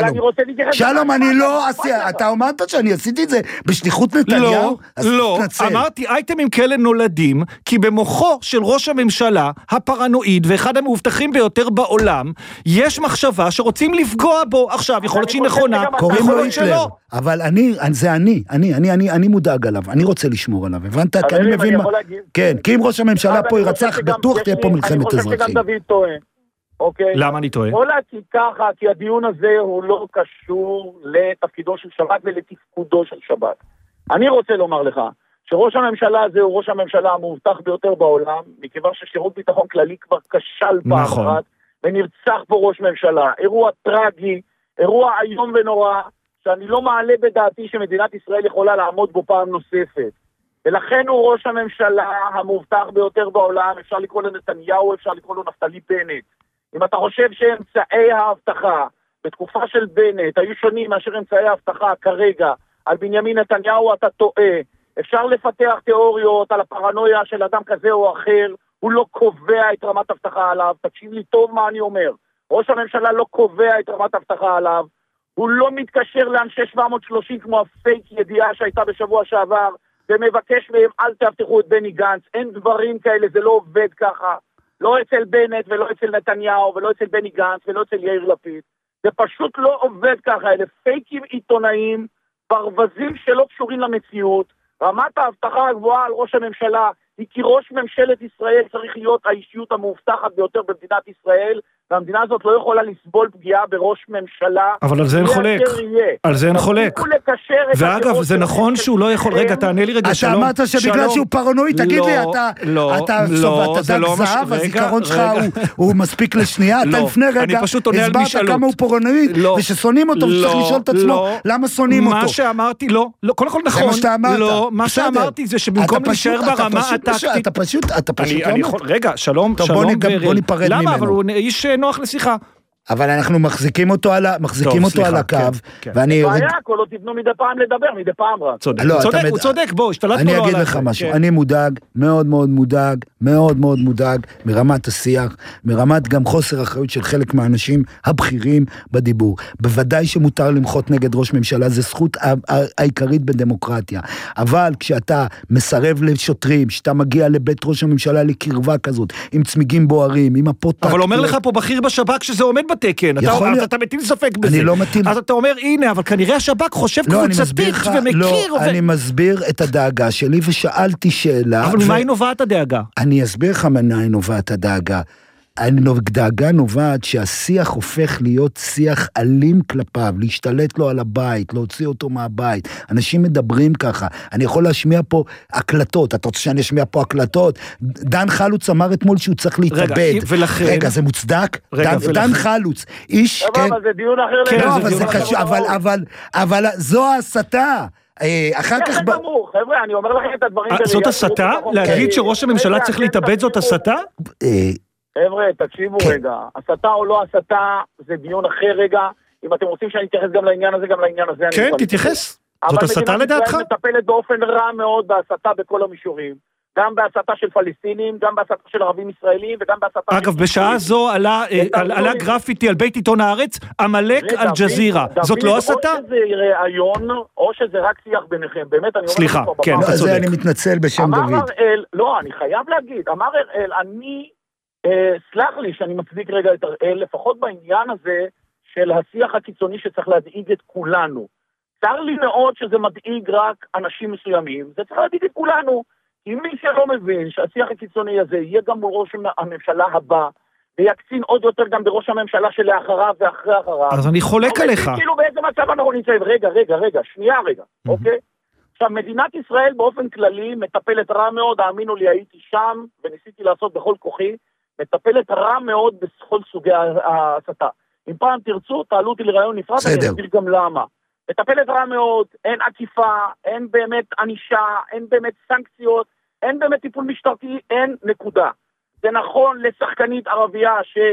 שלום, אני לא, אתה אמרת שאני עשיתי את זה בשליחות נתניהו? לא, אמרתי, אייטמים כאלה נולדים, כי במוחו של ראש הממשלה, הפרנואיד, ואחד המאובטחים ביותר בעולם, יש מחשבה שרוצים לפגוע בו. עכשיו, יכול להיות שהיא נכונה, קוראים לו היטלר. אבל אני מודאג עליו, אני רוצה לשמור עליו. הבנת? כי אני מבין מה... כן, כי אם ראש הממשלה פה ירצח, בטוח תהיה פה מלחמת אזרחים. אני חושב שגם דוד טועה. אוקיי? למה אני טועה? או להגיד ככה, כי הדיון הזה הוא לא קשור לתפקידו של שב"כ ולתפקודו של שב"כ. אני רוצה לומר לך, שראש הממשלה הזה הוא ראש הממשלה המובטח ביותר בעולם, מכיוון ששירות ביטחון כללי כבר כשל פעם אחת, ונרצח פה ראש ממשלה. אירוע טרגי, אירוע איום ונורא, שאני לא מעלה בדעתי שמדינת ישראל יכולה לעמוד בו פעם נוספת. ולכן הוא ראש הממשלה המובטח ביותר בעולם, אפשר לקרוא לנתניהו, אפשר לקרוא לו נפתלי בנט. אם אתה חושב שאמצעי ההבטחה בתקופה של בנט היו שונים מאשר אמצעי ההבטחה כרגע על בנימין נתניהו, אתה טועה. אפשר לפתח תיאוריות על הפרנויה של אדם כזה או אחר, הוא לא קובע את רמת הבטחה עליו, תקשיב לי טוב מה אני אומר, ראש הממשלה לא קובע את רמת הבטחה עליו, הוא לא מתקשר לאנשי 730 כמו הפייק ידיעה שהייתה בשבוע שעבר, ומבקש מהם אל תבטחו את בני גנץ, אין דברים כאלה, זה לא עובד ככה, לא אצל בנט ולא אצל נתניהו ולא אצל בני גנץ ולא אצל יאיר לפיד, זה פשוט לא עובד ככה, אלה פייקים עיתונאיים, ברווזים שלא קשורים למציאות, רמת ההבטחה הגבוהה על ראש הממשלה היא כי ראש ממשלת ישראל צריך להיות האישיות המאובטחת ביותר במדינת ישראל, והמדינה הזאת לא יכולה לסבול פגיעה בראש ממשלה. אבל על זה אין חולק. על זה אין חולק. ואגב, זה נכון שהוא לא יכול... רגע, תענה לי רגע, שלום. אתה אמרת שבגלל שהוא פרנואיד, תגיד לי, אתה דק זהב, הזיכרון שלך הוא מספיק לשנייה, אתה לפני רגע הסברת כמה הוא פרנואיד, וששונאים אותו, ושצריך לשאול את עצמו, למה שונאים אותו? מה שאמרתי, לא, קודם כל נכון. לא, מה שאמרתי זה שבמקום להישאר ברמה הטקטית... אתה פשוט רגע, שלום, בוא ניפרד ממנו. למה? אבל הוא איש נוח לשיחה. אבל אנחנו מחזיקים אותו על הקו, ואני... בעיה, כל עוד תבנו מדי פעם לדבר, מדי פעם רק. הוא צודק, בוא, השתלטנו לו עליו. אני אגיד לך משהו, אני מודאג, מאוד מאוד מודאג, מאוד מאוד מודאג, מרמת השיח, מרמת גם חוסר אחריות של חלק מהאנשים הבכירים בדיבור. בוודאי שמותר למחות נגד ראש ממשלה, זה זכות העיקרית בדמוקרטיה. אבל כשאתה מסרב לשוטרים, שאתה מגיע לבית ראש הממשלה לקרבה כזאת, עם צמיגים בוערים, עם הפוטק... אבל אומר לך פה בכיר בשב"כ שזה עומד בתקן, אתה מטיל ספק בזה. אני לא מטיל... אז אתה אומר, הנה, אבל כנראה השב"כ חושב קבוצתית ומכיר. לא, אני מסביר את הדאגה שלי ושאלתי שאלה. אבל ממה היא נובעת הדאגה? אני אסביר לך ממה היא נובעת הדאגה. הדאגה נובעת שהשיח הופך להיות שיח אלים כלפיו, להשתלט לו על הבית, להוציא אותו מהבית. אנשים מדברים ככה. אני יכול להשמיע פה הקלטות. אתה רוצה שאני אשמיע פה הקלטות? דן חלוץ אמר אתמול שהוא צריך להתאבד. רגע, זה מוצדק? דן חלוץ. איש, כן. אבל זה דיון אחר לגמרי. אבל זה קשור, אבל זו ההסתה. אחר כך... חבר'ה, אני אומר לכם את הדברים... זאת הסתה? להגיד שראש הממשלה צריך להתאבד זאת הסתה? חבר'ה, תקשיבו רגע, הסתה או לא הסתה, זה דיון אחר רגע, אם אתם רוצים שאני אתייחס גם לעניין הזה, גם לעניין הזה. כן, תתייחס. זאת הסתה לדעתך? אבל מדינת ישראל מטפלת באופן רע מאוד בהסתה בכל המישורים, גם בהסתה של פלסטינים, גם בהסתה של ערבים ישראלים, וגם בהסתה... אגב, בשעה זו עלה גרפיטי על בית עיתון הארץ, עמלק על ג'זירה. זאת לא הסתה? או שזה רעיון, או שזה רק שיח ביניכם. באמת, אני אומר... סליחה, כן, אתה צודק. אני מתנצל בשם דוד. לא, אני חייב להגיד, אמר הראל, אני... סלח לי שאני מצדיק רגע את הראל, לפחות בעניין הזה של השיח הקיצוני שצריך להדאיג את כולנו. צר לי מאוד שזה מדאיג רק אנשים מסוימים, זה צריך להדאיג את כולנו. אם מי שלא מבין שהשיח הקיצוני הזה יהיה גם בראש הממשלה הבא, ויקצין עוד יותר גם בראש הממשלה שלאחריו ואחרי אחריו. אז אני חולק עליך. כאילו באיזה מצב אנחנו נמצאים, רגע, שנייה רגע, אוקיי? עכשיו, מדינת ישראל באופן כללי מטפלת רע מאוד, האמינו לי, הייתי שם וניסיתי לעשות בכל כוחי, מטפלת רע מאוד בכל סוגי ההסתה. אם פעם תרצו, תעלו אותי לרעיון נפרד, אני אסביר גם למה. מטפלת רע מאוד, אין עקיפה, אין באמת ענישה, אין באמת סנקציות, אין באמת טיפול משטרתי, אין נקודה. זה נכון לשחקנית ערבייה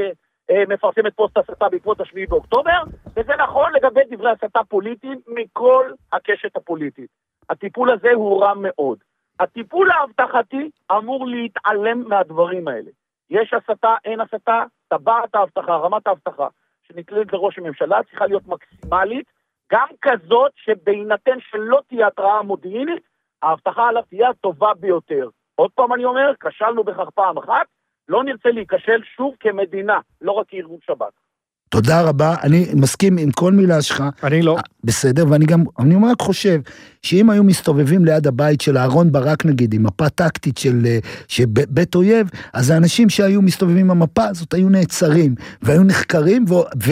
שמפרסמת פוסט הסתה בעקבות השביעי באוקטובר, וזה נכון לגבי דברי הסתה פוליטיים מכל הקשת הפוליטית. הטיפול הזה הוא רע מאוד. הטיפול ההבטחתי אמור להתעלם מהדברים האלה. יש הסתה, אין הסתה, טבעת ההבטחה, רמת ההבטחה, שנקללת לראש הממשלה, צריכה להיות מקסימלית, גם כזאת שבהינתן שלא תהיה התראה מודיעינית, ההבטחה עליו תהיה הטובה ביותר. עוד פעם אני אומר, כשלנו בכך פעם אחת, לא נרצה להיכשל שוב כמדינה, לא רק כארגון שב"כ. תודה רבה, אני מסכים עם כל מילה שלך. אני לא. בסדר, אני רק חושב, שאם היו מסתובבים ליד הבית של אהרון ברק נגיד, עם מפה טקטית של בית אויב, אז האנשים שהיו מסתובבים עם המפה הזאת היו נעצרים, והיו נחקרים,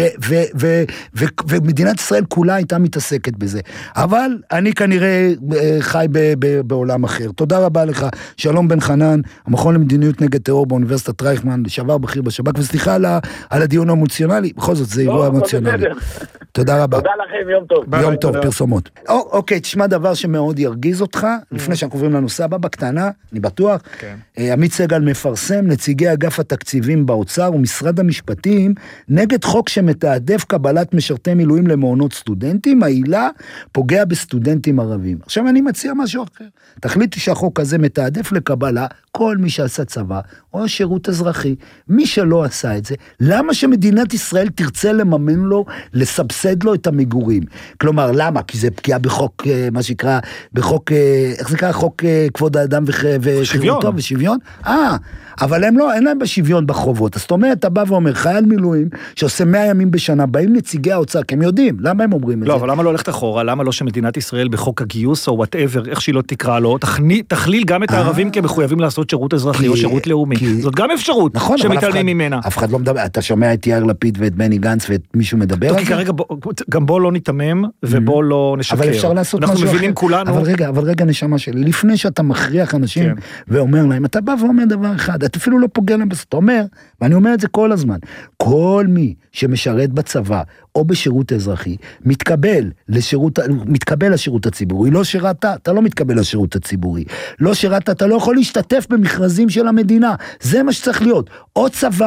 ומדינת ישראל כולה הייתה מתעסקת בזה. אבל אני כנראה חי בעולם אחר. תודה רבה לך, שלום בן חנן, המכון למדיניות נגד טרור באוניברסיטת רייכמן, לשעבר בכיר בשב"כ, וסליחה על הדיון האמוציונלי, בכל זאת זה אירוע אמוציונלי. תודה רבה. תודה לכם, יום טוב. יום טוב, פרסומות. אוקיי, תשמע דבר שמאוד ירגיז אותך, לפני שאנחנו עוברים לנושא הבא בקטנה, אני בטוח, עמית סגל מפרסם, נציגי אגף התקציבים באוצר ומשרד המשפטים, נגד חוק שמתעדף קבלת משרתי מילואים למעונות סטודנטים, העילה פוגע בסטודנטים ערבים. עכשיו אני מציע משהו אחר, תחליטו שהחוק הזה מתעדף לקבלה, כל מי שעשה צבא, או שירות אזרחי, מי שלא עשה את זה, למה שמדינת ישראל תרצה לממן לו, לסבסד לו את המגורים? כלומר, למה? כי זה פגיעה בחוק, מה שנקרא, בחוק, איך זה קרה? חוק כבוד האדם וחירותו ושוויון? אבל הם לא, אין להם בשוויון בחובות. אז זאת אומרת, אתה בא ואומר, חייל מילואים, שעושה 100 ימים בשנה, באים נציגי האוצר, כי הם יודעים, למה הם אומרים את זה? לא, אבל למה לא הולכת אחורה? למה לא שמדינת ישראל בחוק הגיוס, או whatever, איך שהיא לא תקרא לו, תכליל גם את הערבים כמחויבים לעשות שירות אזרחי או שירות לאומי. זאת גם אפשרות שמתעלמים ממנה. אף אחד לא מדבר, אתה שומע את יאיר לפיד ואת בני גנץ ואת מישהו מדבר על זה? כרגע, גם בוא לא ניתמם ובוא לא נשקר. אבל אפשר לעשות משהו אחר. אנחנו מבינים כולנו. אבל רגע נשמה שלי, לפני שאתה מכריח אנשים ואומר להם, אתה בא ואומר דבר אחד, אתה אפילו לא פוגע להם בסוף, אתה אומר, ואני אומר את זה כל הזמן, כל מי שמשרת בצבא או בשירות אזרחי, מתקבל לשירות הציבורי, לא שירת, אתה לא מתקבל לשירות הציבורי, לא שירת, אתה לא יכול להשתתף במכרזים של המדינה, זה מה שצריך להיות, או צבא,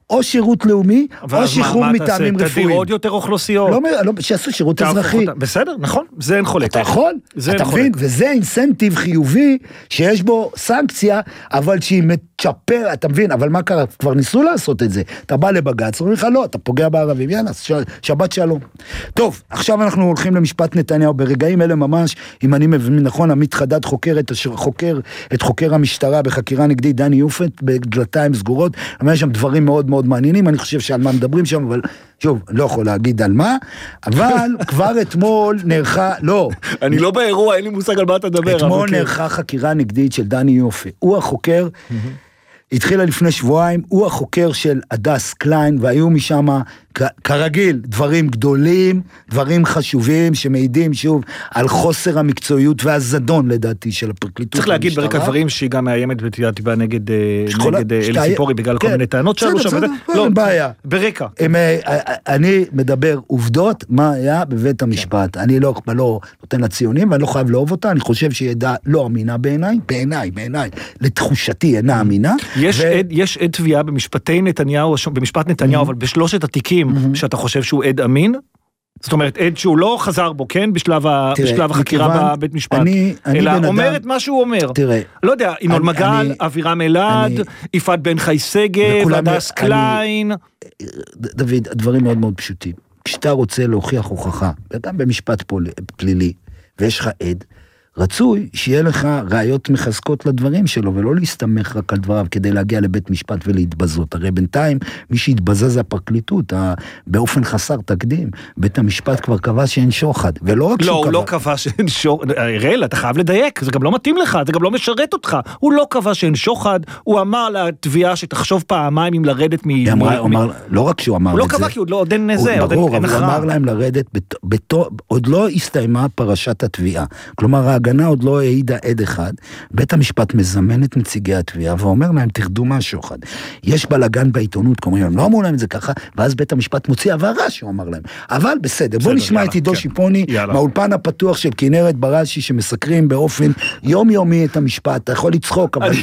או שירות לאומי, או שחרור מטעמים רפואיים. תדיר עוד יותר אוכלוסיות. לא, שעשו שירות אזרחי. בסדר, נכון, זה אין חולק. אתה יכול, אתה מבין, וזה אינסנטיב חיובי, שיש בו סנקציה, אבל שהיא מצ'פר, אתה מבין, אבל מה קרה? כבר ניסו לעשות את זה. אתה בא לבג"ץ, אומרים לך לא, אתה פוגע בערבים, יאללה, שבת שלום. טוב, עכשיו אנחנו הולכים למשפט נתניהו, ברגעים אלה ממש, אם אני מבין נכון, עמית חדד חוקר את חוקר המשטרה בחקירה נגדית דני יופט, בדלתיים סגורות, יש שם דברים מאוד מאוד מעניינים, אני חושב שעל מה מדברים שם, אבל שוב, לא יכול להגיד על מה, אבל כבר אתמול נערכה, לא. אני לא באירוע, אין לי מושג על מה אתה דבר. אתמול נערכה חקירה נגדית של דני יופי, הוא החוקר, התחילה לפני שבועיים, הוא החוקר של הדס קליין, והיו משם כרגיל דברים גדולים, דברים חשובים, שמעידים שוב על חוסר המקצועיות והזדון לדעתי של הפרקליטות. צריך להגיד ברקע דברים שהיא גם מאיימת בתביעת דיבה נגד אלי ציפורי, בגלל כל מיני טענות שעלו שם. לא, אין בעיה. ברקע. אני מדבר עובדות, מה היה בבית המשפט. אני לא נותן לציונים, ואני לא חייב לאהוב אותה, אני חושב שהיא ידעה לא אמינה בעיניי, לתחושתי אינה אמינה. יש עד תביעה במשפט נתניהו, אבל בשלושת התיקים שאתה חושב שהוא עד אמין, זאת אומרת, עד שהוא לא חזר בו, כן? בשלב החקירה בבית משפט, אלא אומר את מה שהוא אומר. לא יודע, ינון מגל, אבירם אלעד, יפעת בן חי שגב, הדס קליין. דוד, הדברים מאוד מאוד פשוטים. כשאתה רוצה להוכיח הוכחה, גם במשפט פלילי, ויש לך עד, רצוי שיהיה לך ראיות מחזקות לדברים שלו, ולא להסתמך רק על דבריו כדי להגיע לבית משפט ולהתבזות. הרי בינתיים, מי שהתבזה זה הפרקליטות, באופן חסר תקדים. בית המשפט כבר קבע שאין שוחד, ולא רק שהוא קבע. לא, הוא לא קבע שאין שוחד. הראל, אתה חייב לדייק, זה גם לא מתאים לך, זה גם לא משרת אותך. הוא לא קבע שאין שוחד, הוא אמר לתביעה שתחשוב פעמיים אם לרדת לא רק שהוא אמר את זה. הוא לא קבע כי עוד לא אין זה, ברור, אבל הוא אמר להם לרדת, עוד לא הסתיימה פרשת התביעה. כלומר, ההגנה עוד לא העידה עד אחד, בית המשפט מזמן את נציגי התביעה, ואומר להם, תרדו מהשוחד. יש בלגן בעיתונות, כלומר, הם לא אמרו להם את זה ככה, ואז בית המשפט מוציא הבהרה שהוא אמר להם. אבל בסדר, בוא נשמע את עידו שיפוני, מהאולפן הפתוח של כנרת בראשי, שמסקרים באופן יומיומי את המשפט, אתה יכול לצחוק, אבל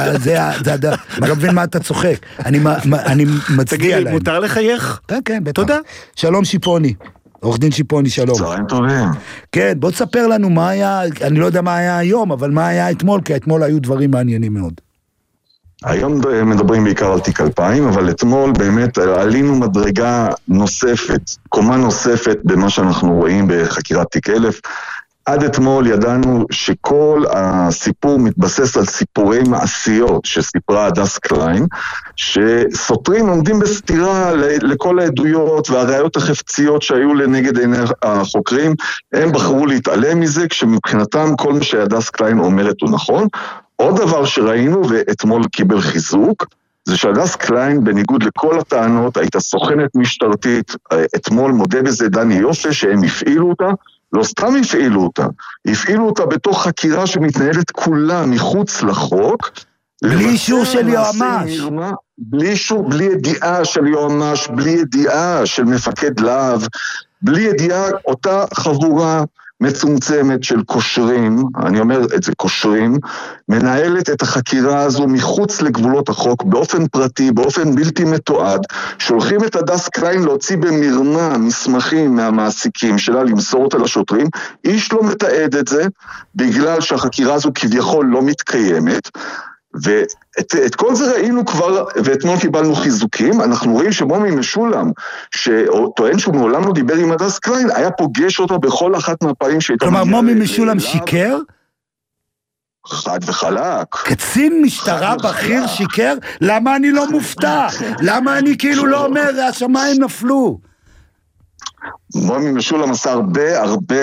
אני לא מבין מה אתה צוחק. אני מצדיע להם. מותר לחייך? כן, בטח. תודה. שלום שיפוני. עורך דין שיפוני, שלום. צהריים טובים. כן, בוא תספר לנו מה היה, אני לא יודע מה היה היום, אבל מה היה אתמול, כי אתמול היו דברים מעניינים מאוד. היום מדברים בעיקר על תיק 2000, אבל אתמול באמת עלינו מדרגה נוספת, קומה נוספת במה שאנחנו רואים בחקירת תיק 1000. עד אתמול ידענו שכל הסיפור מתבסס על סיפורי מעשיות שסיפרה הדס קליין, שסותרים עומדים בסתירה לכל העדויות והראיות החפציות שהיו לנגד עיני החוקרים. הם בחרו להתעלם מזה, כשמבחינתם כל מה שהדס קליין אומרת הוא נכון. עוד דבר שראינו ואתמול קיבל חיזוק, זה שהדס קליין, בניגוד לכל הטענות, הייתה סוכנת משטרתית. אתמול מודה בזה דני יופי שהם הפעילו אותה, לא סתם הפעילו אותה בתוך חקירה שמתנהלת כולה מחוץ לחוק. בלי אישור של יועמ"ש. בלי ידיעה של יועמ"ש, בלי ידיעה של מפקד להב, בלי ידיעה אותה חבורה מצומצמת של קושרים, אני אומר את זה קושרים, מנהלת את החקירה הזו מחוץ לגבולות החוק, באופן פרטי, באופן בלתי מתועד, שולחים את הדס קליין להוציא במרמה מסמכים מהמעסיקים שלה, למסור אותה לשוטרים, איש לא מתעד את זה, בגלל שהחקירה הזו כביכול לא מתקיימת, ואת כל זה ראינו כבר, ואתמול קיבלנו חיזוקים. אנחנו רואים שמומי משולם, שטוען שהוא מעולם לא דיבר עם הדס קליין, היה פוגש אותו בכל אחת מהפעמים שהייתה... כלומר, מומי משולם שיקר? חד וחלק. קצין משטרה בכיר שיקר? למה אני לא מופתע? למה אני כאילו לא אומר, השמיים נפלו? מומי משולם עשה הרבה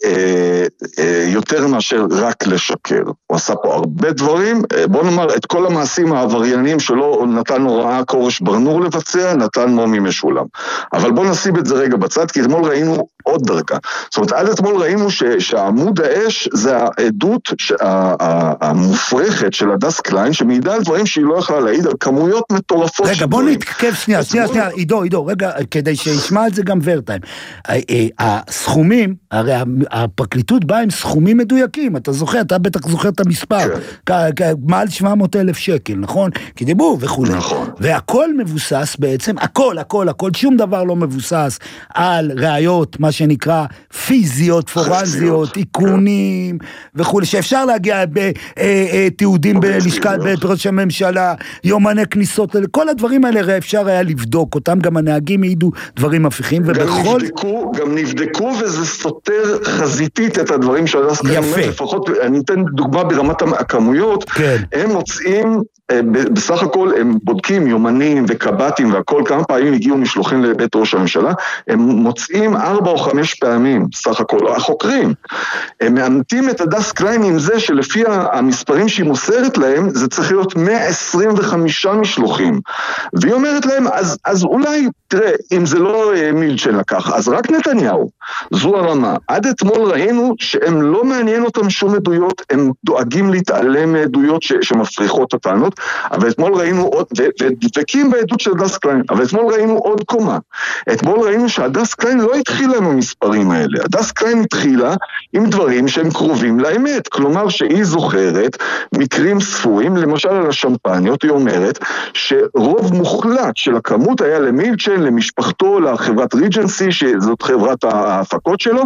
יותר מאשר רק לשקר. הוא עשה פה הרבה דברים, בוא נאמר, את כל המעשים העבריינים שלו נתן הוראה קורש ברנור לבצע, נתן מומי משולם. אבל בוא נשים את זה רגע בצד, כי אתמול ראינו עוד דרגה. זאת אומרת, עד אתמול ראינו שהעמוד האש זה העדות המופרכת של הדס קליין, שמעידה על דברים שהיא לא יכולה להעיד, על כמויות מטורפות. רגע, בוא נתקף שנייה, עידו, רגע, כדי שישמע את זה גם ורטיים. הסכומים, הרי הפרקליטות באה עם סכומים מדויקים, אתה זוכר, אתה בטח זוכר את המספר, מעל 700,000 שקל, נכון? כי דיברו וכו'. והכל מבוסס בעצם, הכל, שום דבר לא מבוסס על ראיות, מה שנקרא פיזיות, פורנזיות, עיקונים וכו', שאפשר להגיע בתיעודים בלשכת בית ראש הממשלה, יומני כניסות, כל הדברים האלה אפשר היה לבדוק אותם, גם הנהגים העידו דברים הפיכים, גם נבדקו וזה סותר חזיתית את הדברים שהדס קליין אומר, לפחות אני אתן דוגמה ברמת הכמויות, הם מוצאים, בסך הכל הם בודקים יומנים וקבטים והכל, כמה פעמים הגיעו משלוחים לבית ראש הממשלה, הם מוצאים 4 או 5 פעמים, סך הכל, החוקרים, הם מאמתים את הדס קליין עם זה שלפי המספרים שהיא מוסרת להם, זה צריך להיות 125 משלוחים, והיא אומרת להם, אז אולי, תראה, אם זה לא מילצ'ן לקח, אז רק נתניהו, זו הרמה. עד אתמול ראינו שהם לא מעניין אותם שום עדויות, הם דואגים להתעלם מעדויות שמפריחות את הטענות, אבל אתמול ראינו עוד, ודבקים בעדות של הדס קליין, אבל אתמול ראינו עוד קומה. אתמול ראינו שהדס קליין לא התחילה עם המספרים האלה, הדס קליין התחילה עם דברים שהם קרובים לאמת, כלומר שהיא זוכרת מקרים ספורים, למשל על השמפניות, היא אומרת שרוב מוחלט של הכמות היה למילצ'ן, למשפחתו, לחברת ריג'נסי, שזאת חברת ההפקות שלו,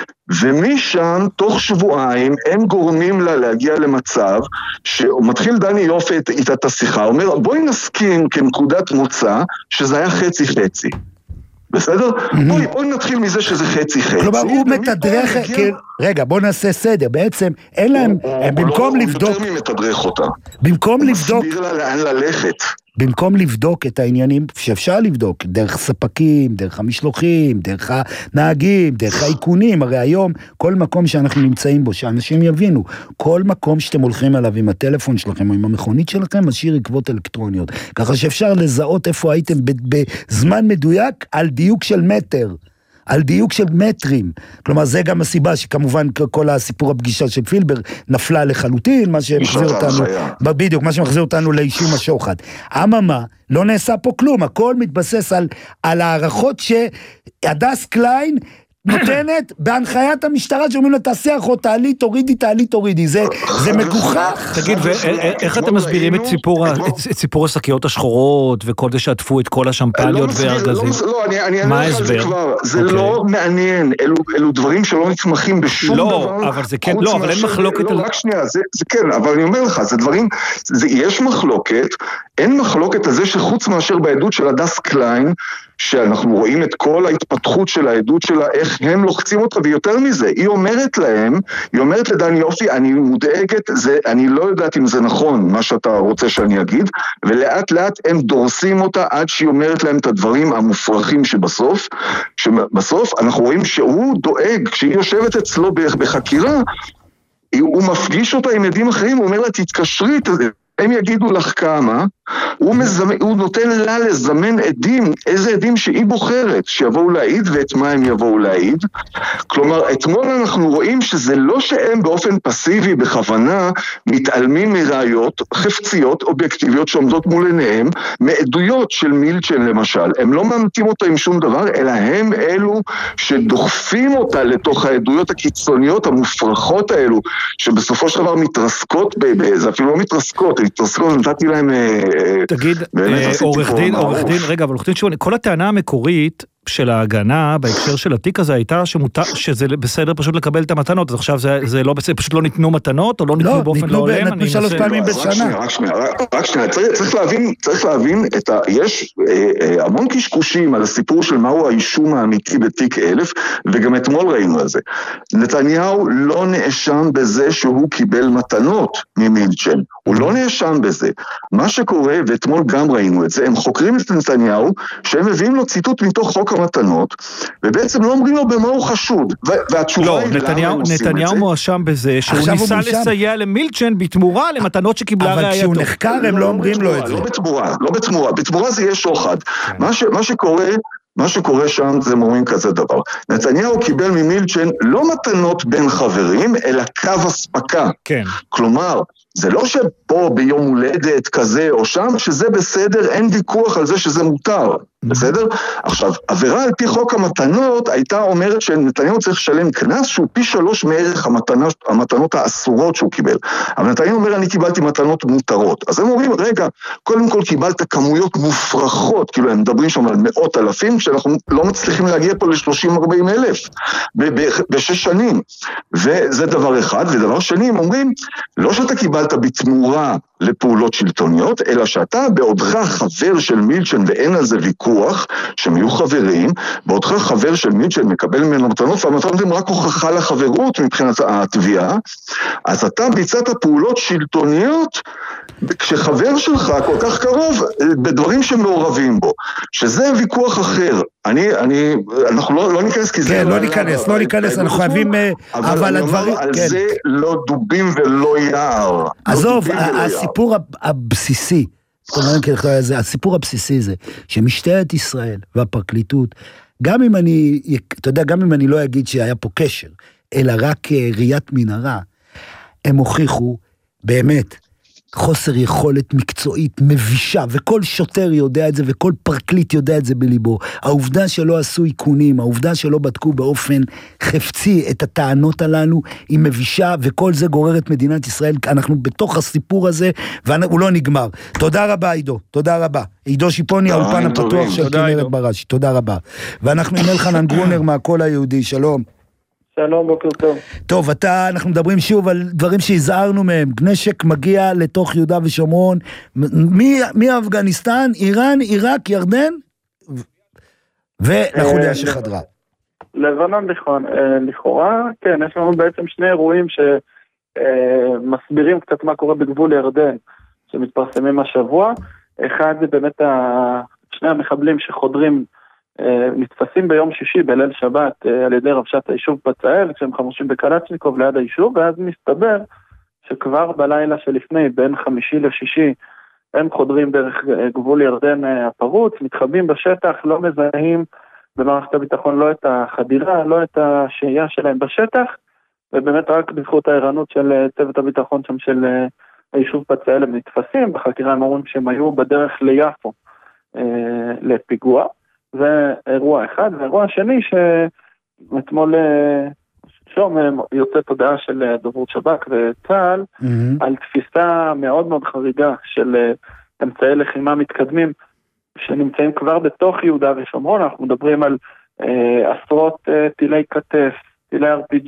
ומשם, תוך שבועיים, הם גורמים לה להגיע למצב, שמתחיל דני יופי איתה את השיחה, אומר, בואי נסכים כנקודת מוצא, שזה היה חצי-חצי. בסדר? בואי נתחיל מזה שזה חצי-חצי. כלומר, הוא מתדרך, רגע, בוא נעשה סדר, בעצם אין להם, במקום לבדוק... הוא יותר ממתדרך אותה. במקום לבדוק... הוא מסביר לה לאן ללכת. במקום לבדוק את העניינים שאפשר לבדוק, דרך ספקים, דרך המשלוחים, דרך הנהגים, דרך העיקונים, הרי היום כל מקום שאנחנו נמצאים בו, שאנשים יבינו, כל מקום שאתם הולכים עליו עם הטלפון שלכם או עם המכונית שלכם, משאיר עקבות אלקטרוניות, ככה שאפשר לזהות איפה הייתם בזמן מדויק על דיוק של מטר. על דיוק של מטרים, כלומר זה גם הסיבה שכמובן כל הסיפור הפגישה של פילבר נפלה לחלוטין, מה שמחזיר אותנו, בדיוק, מה שמחזיר אותנו לאישום השוחד. אממה, לא נעשה פה כלום, הכל מתבסס על הערכות שהדס קליין נותנת בהנחיית המשטרה שאומרים לה תעשה אחות, תעלי, תורידי, זה מגוחך. תגיד, ואיך אתם מסבירים את סיפור השקיות השחורות וכל זה שעטפו את כל השמפניות והארגזים? לא, אני אענה לך על זה כבר, זה לא מעניין, אלו דברים שלא נתמכים בשום דבר. לא, אבל זה כן, לא, אבל אין מחלוקת. לא, רק שנייה, זה כן, אבל אני אומר לך, זה דברים, יש מחלוקת, אין מחלוקת על זה שחוץ מאשר בעדות של הדס קליין, שאנחנו רואים את כל ההתפתחות של העדות שלה, איך הם לוחצים אותה, ויותר מזה, היא אומרת לדני יופי, אני מודאגת, אני לא יודעת אם זה נכון, מה שאתה רוצה שאני אגיד, ולאט לאט הם דורסים אותה, עד שהיא אומרת להם את הדברים המופרכים שבסוף אנחנו רואים שהוא דואג, כשהיא יושבת אצלו בחקירה, הוא מפגיש אותה עם עדים אחרים, הוא אומר לה, תתקשרי, הם יגידו לך כמה, הוא נותן לה לזמן עדים, איזה עדים שהיא בוחרת, שיבואו להעיד ואת מה הם יבואו להעיד. כלומר, אתמול אנחנו רואים שזה לא שהם באופן פסיבי בכוונה מתעלמים מראיות חפציות, אובייקטיביות שעומדות מול עיניהם, מעדויות של מילצ'ן למשל. הם לא מאמתים אותה עם שום דבר, אלא הם אלו שדוחפים אותה לתוך העדויות הקיצוניות המופרכות האלו, שבסופו של דבר מתרסקות, זה אפילו לא מתרסקות, נתתי להם... תגיד, עורך דין, רגע, אבל עורך דין, כל הטענה המקורית של ההגנה בהקשר של התיק הזה הייתה שזה בסדר פשוט לקבל את המתנות, אז עכשיו זה לא בסדר, פשוט לא ניתנו מתנות או לא ניתנו באופן לא הולם? נתנו 3 פעמים בשנה. רק שנייה, צריך להבין, יש המון קשקושים על הסיפור של מהו האישום האמיתי בתיק 1000, וגם אתמול ראינו על זה. נתניהו לא נאשם בזה שהוא קיבל מתנות ממילצ'ן, הוא לא נאשם בזה. מה שקורה, ואתמול גם ראינו את זה, הם חוקרים את נתניהו, שהם מביאים לו ציטוט מתוך חוק המתנות, ובעצם לא אומרים לו במה הוא חשוד. לא, נתניהו מואשם בזה, שהוא ניסה לסייע למילצ'ן בתמורה למתנות שקיבלה רעייתו. אבל כשהוא נחקר הם לא אומרים לו את זה. לא בתמורה, בתמורה זה יהיה שוחד. מה שקורה שם זה אומרים כזה דבר. נתניהו קיבל ממילצ'ן לא מתנות בין חברים, אלא קו הספקה. כן. כלומר, זה לא שפה ביום הולדת כזה או שם, שזה בסדר, אין ויכוח על זה שזה מותר, בסדר? עכשיו, עבירה על פי חוק המתנות הייתה אומרת שנתניהו צריך לשלם קנס שהוא פי 3 מערך המתנות האסורות שהוא קיבל. אבל נתניהו אומר, אני קיבלתי מתנות מותרות. אז הם אומרים, רגע, קודם כל קיבלת כמויות מופרכות, כאילו הם מדברים שם על מאות אלפים, שאנחנו לא מצליחים להגיע פה ל-30-40 אלף בשש שנים. וזה דבר אחד, ודבר שני, הם אומרים, לא שאתה קיבלת בתמורה לפעולות שלטוניות, אלא שאתה בעודך חבר של מילצ'ן, ואין על זה ויכוח, שהם יהיו חברים, בעודך חבר של מילצ'ן מקבל ממנו מתנות, והמתנות הם רק הוכחה לחברות מבחינת התביעה, אז אתה ביצעת פעולות שלטוניות, כשחבר שלך כל כך קרוב, בדברים שמעורבים בו, שזה ויכוח אחר. אנחנו לא ניכנס, כי זה... כן, לא ניכנס, אנחנו חייבים... אבל הדברים... על זה לא דובים ולא יער. עזוב, הסיפור הבסיסי, הסיפור הבסיסי זה, שמשטרת ישראל והפרקליטות, גם אם אני, אתה יודע, גם אם אני לא אגיד שהיה פה קשר, אלא רק ראיית מנהרה, הם הוכיחו באמת חוסר יכולת מקצועית מבישה, וכל שוטר יודע את זה, וכל פרקליט יודע את זה בליבו. העובדה שלא עשו עיקונים, העובדה שלא בדקו באופן חפצי את הטענות הללו, היא מבישה, וכל זה גורר את מדינת ישראל. אנחנו בתוך הסיפור הזה, והוא לא נגמר. תודה רבה, עידו, תודה רבה. עידו שיפוני, האולפן הפתוח של כנרת בראשי. תודה רבה. ואנחנו עם אלחנן גרונר מהקול היהודי, שלום. שלום, בוקר טוב. טוב, אנחנו מדברים שוב על דברים שהזהרנו מהם. נשק מגיע לתוך יהודה ושומרון, מאפגניסטן, איראן, עיראק, ירדן, ולחוליה שחדרה. לבנון לכאורה, כן, יש לנו בעצם שני אירועים שמסבירים קצת מה קורה בגבול ירדן, שמתפרסמים השבוע. אחד זה באמת שני המחבלים שחודרים, נתפסים ביום שישי בליל שבת על ידי רבשת היישוב פצאל, כשהם חמושים בקלצ'ניקוב ליד היישוב, ואז מסתבר שכבר בלילה שלפני, בין חמישי לשישי, הם חודרים דרך גבול ירדן הפרוץ, מתחבאים בשטח, לא מזהים במערכת הביטחון לא את החדירה, לא את השהייה שלהם בשטח, ובאמת רק בזכות הערנות של צוות הביטחון שם של היישוב פצאל הם נתפסים, בחקירה הם אומרים שהם היו בדרך ליפו לפיגוע, זה אירוע אחד, ואירוע שני שאתמול שום יוצאת הודעה של דוברות שב"כ וצה"ל על תפיסה מאוד מאוד חריגה של אמצעי לחימה מתקדמים שנמצאים כבר בתוך יהודה ושומרון. אנחנו מדברים על עשרות טילי כתף, טילי RPG,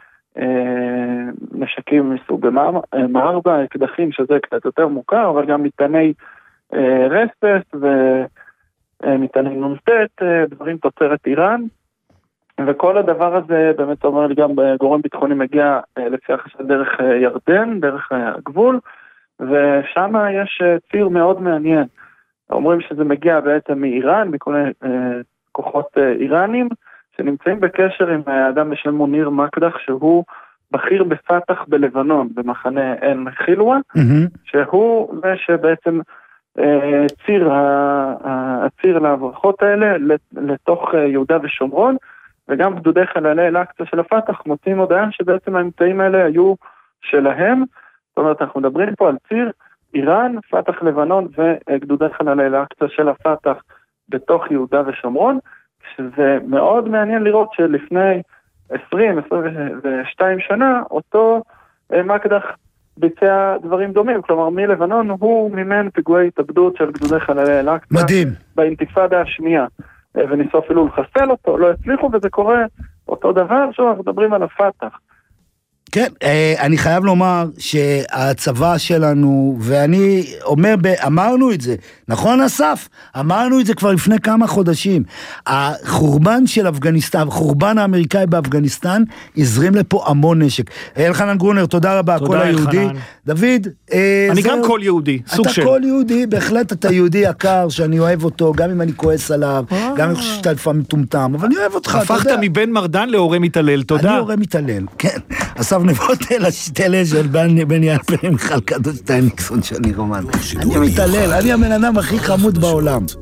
נשקים מסוג מארבה, אקדחים שזה קצת יותר מוכר, אבל גם מטעני רספס ומטעני נונטט, דברים תוצרת איראן, וכל הדבר הזה באמת אומר לי גם גורם ביטחוני מגיע לפי החשד דרך ירדן, דרך הגבול, ושם יש ציר מאוד מעניין. אומרים שזה מגיע בעצם מאיראן, מכל כוחות איראנים, שנמצאים בקשר עם אדם בשם מוניר מקדח, שהוא בכיר בפתח בלבנון, במחנה עין חילווה, שהוא זה שבעצם הציר להברחות האלה לתוך יהודה ושומרון, וגם גדודי חללי אל-אקצא של הפתח מוצאים הודעה שבעצם האמצעים האלה היו שלהם. זאת אומרת, אנחנו מדברים פה על ציר איראן, פתח לבנון וגדודי חללי אל-אקצא של הפתח בתוך יהודה ושומרון, שזה מאוד מעניין לראות שלפני 22 שנה אותו מקדח ביצע דברים דומים, כלומר מלבנון הוא מימן פיגועי התאבדות של גדודי חללי אל-אקצא באינתיפאדה השנייה, וניסו אפילו לחסל אותו, לא הצליחו, וזה קורה אותו דבר, שוב אנחנו מדברים על הפתח. כן, אני חייב לומר שהצבא שלנו, ואני אומר, אמרנו את זה, נכון אסף? אמרנו את זה כבר לפני כמה חודשים. החורבן של אפגניסטן, חורבן האמריקאי באפגניסטן, הזרים לפה המון נשק. אלחנן גרונר, תודה רבה, כל היהודי. דוד, אני גם כל יהודי, סוג של. אתה כל יהודי, בהחלט אתה יהודי יקר, שאני אוהב אותו, גם אם אני כועס עליו, גם אם אני חושב שאתה לפעמים מטומטם, אבל אני אוהב אותך, אתה יודע. הפכת מבן מרדן להורה מתעלל, תודה. אני הורה מתעלל, כן. אסף נבות אל השתלה של בני אלפרים חלקדו שטיין ניקסון שאני רומן. אני מתעלל, אני הבן אדם הכי חמוד בעולם.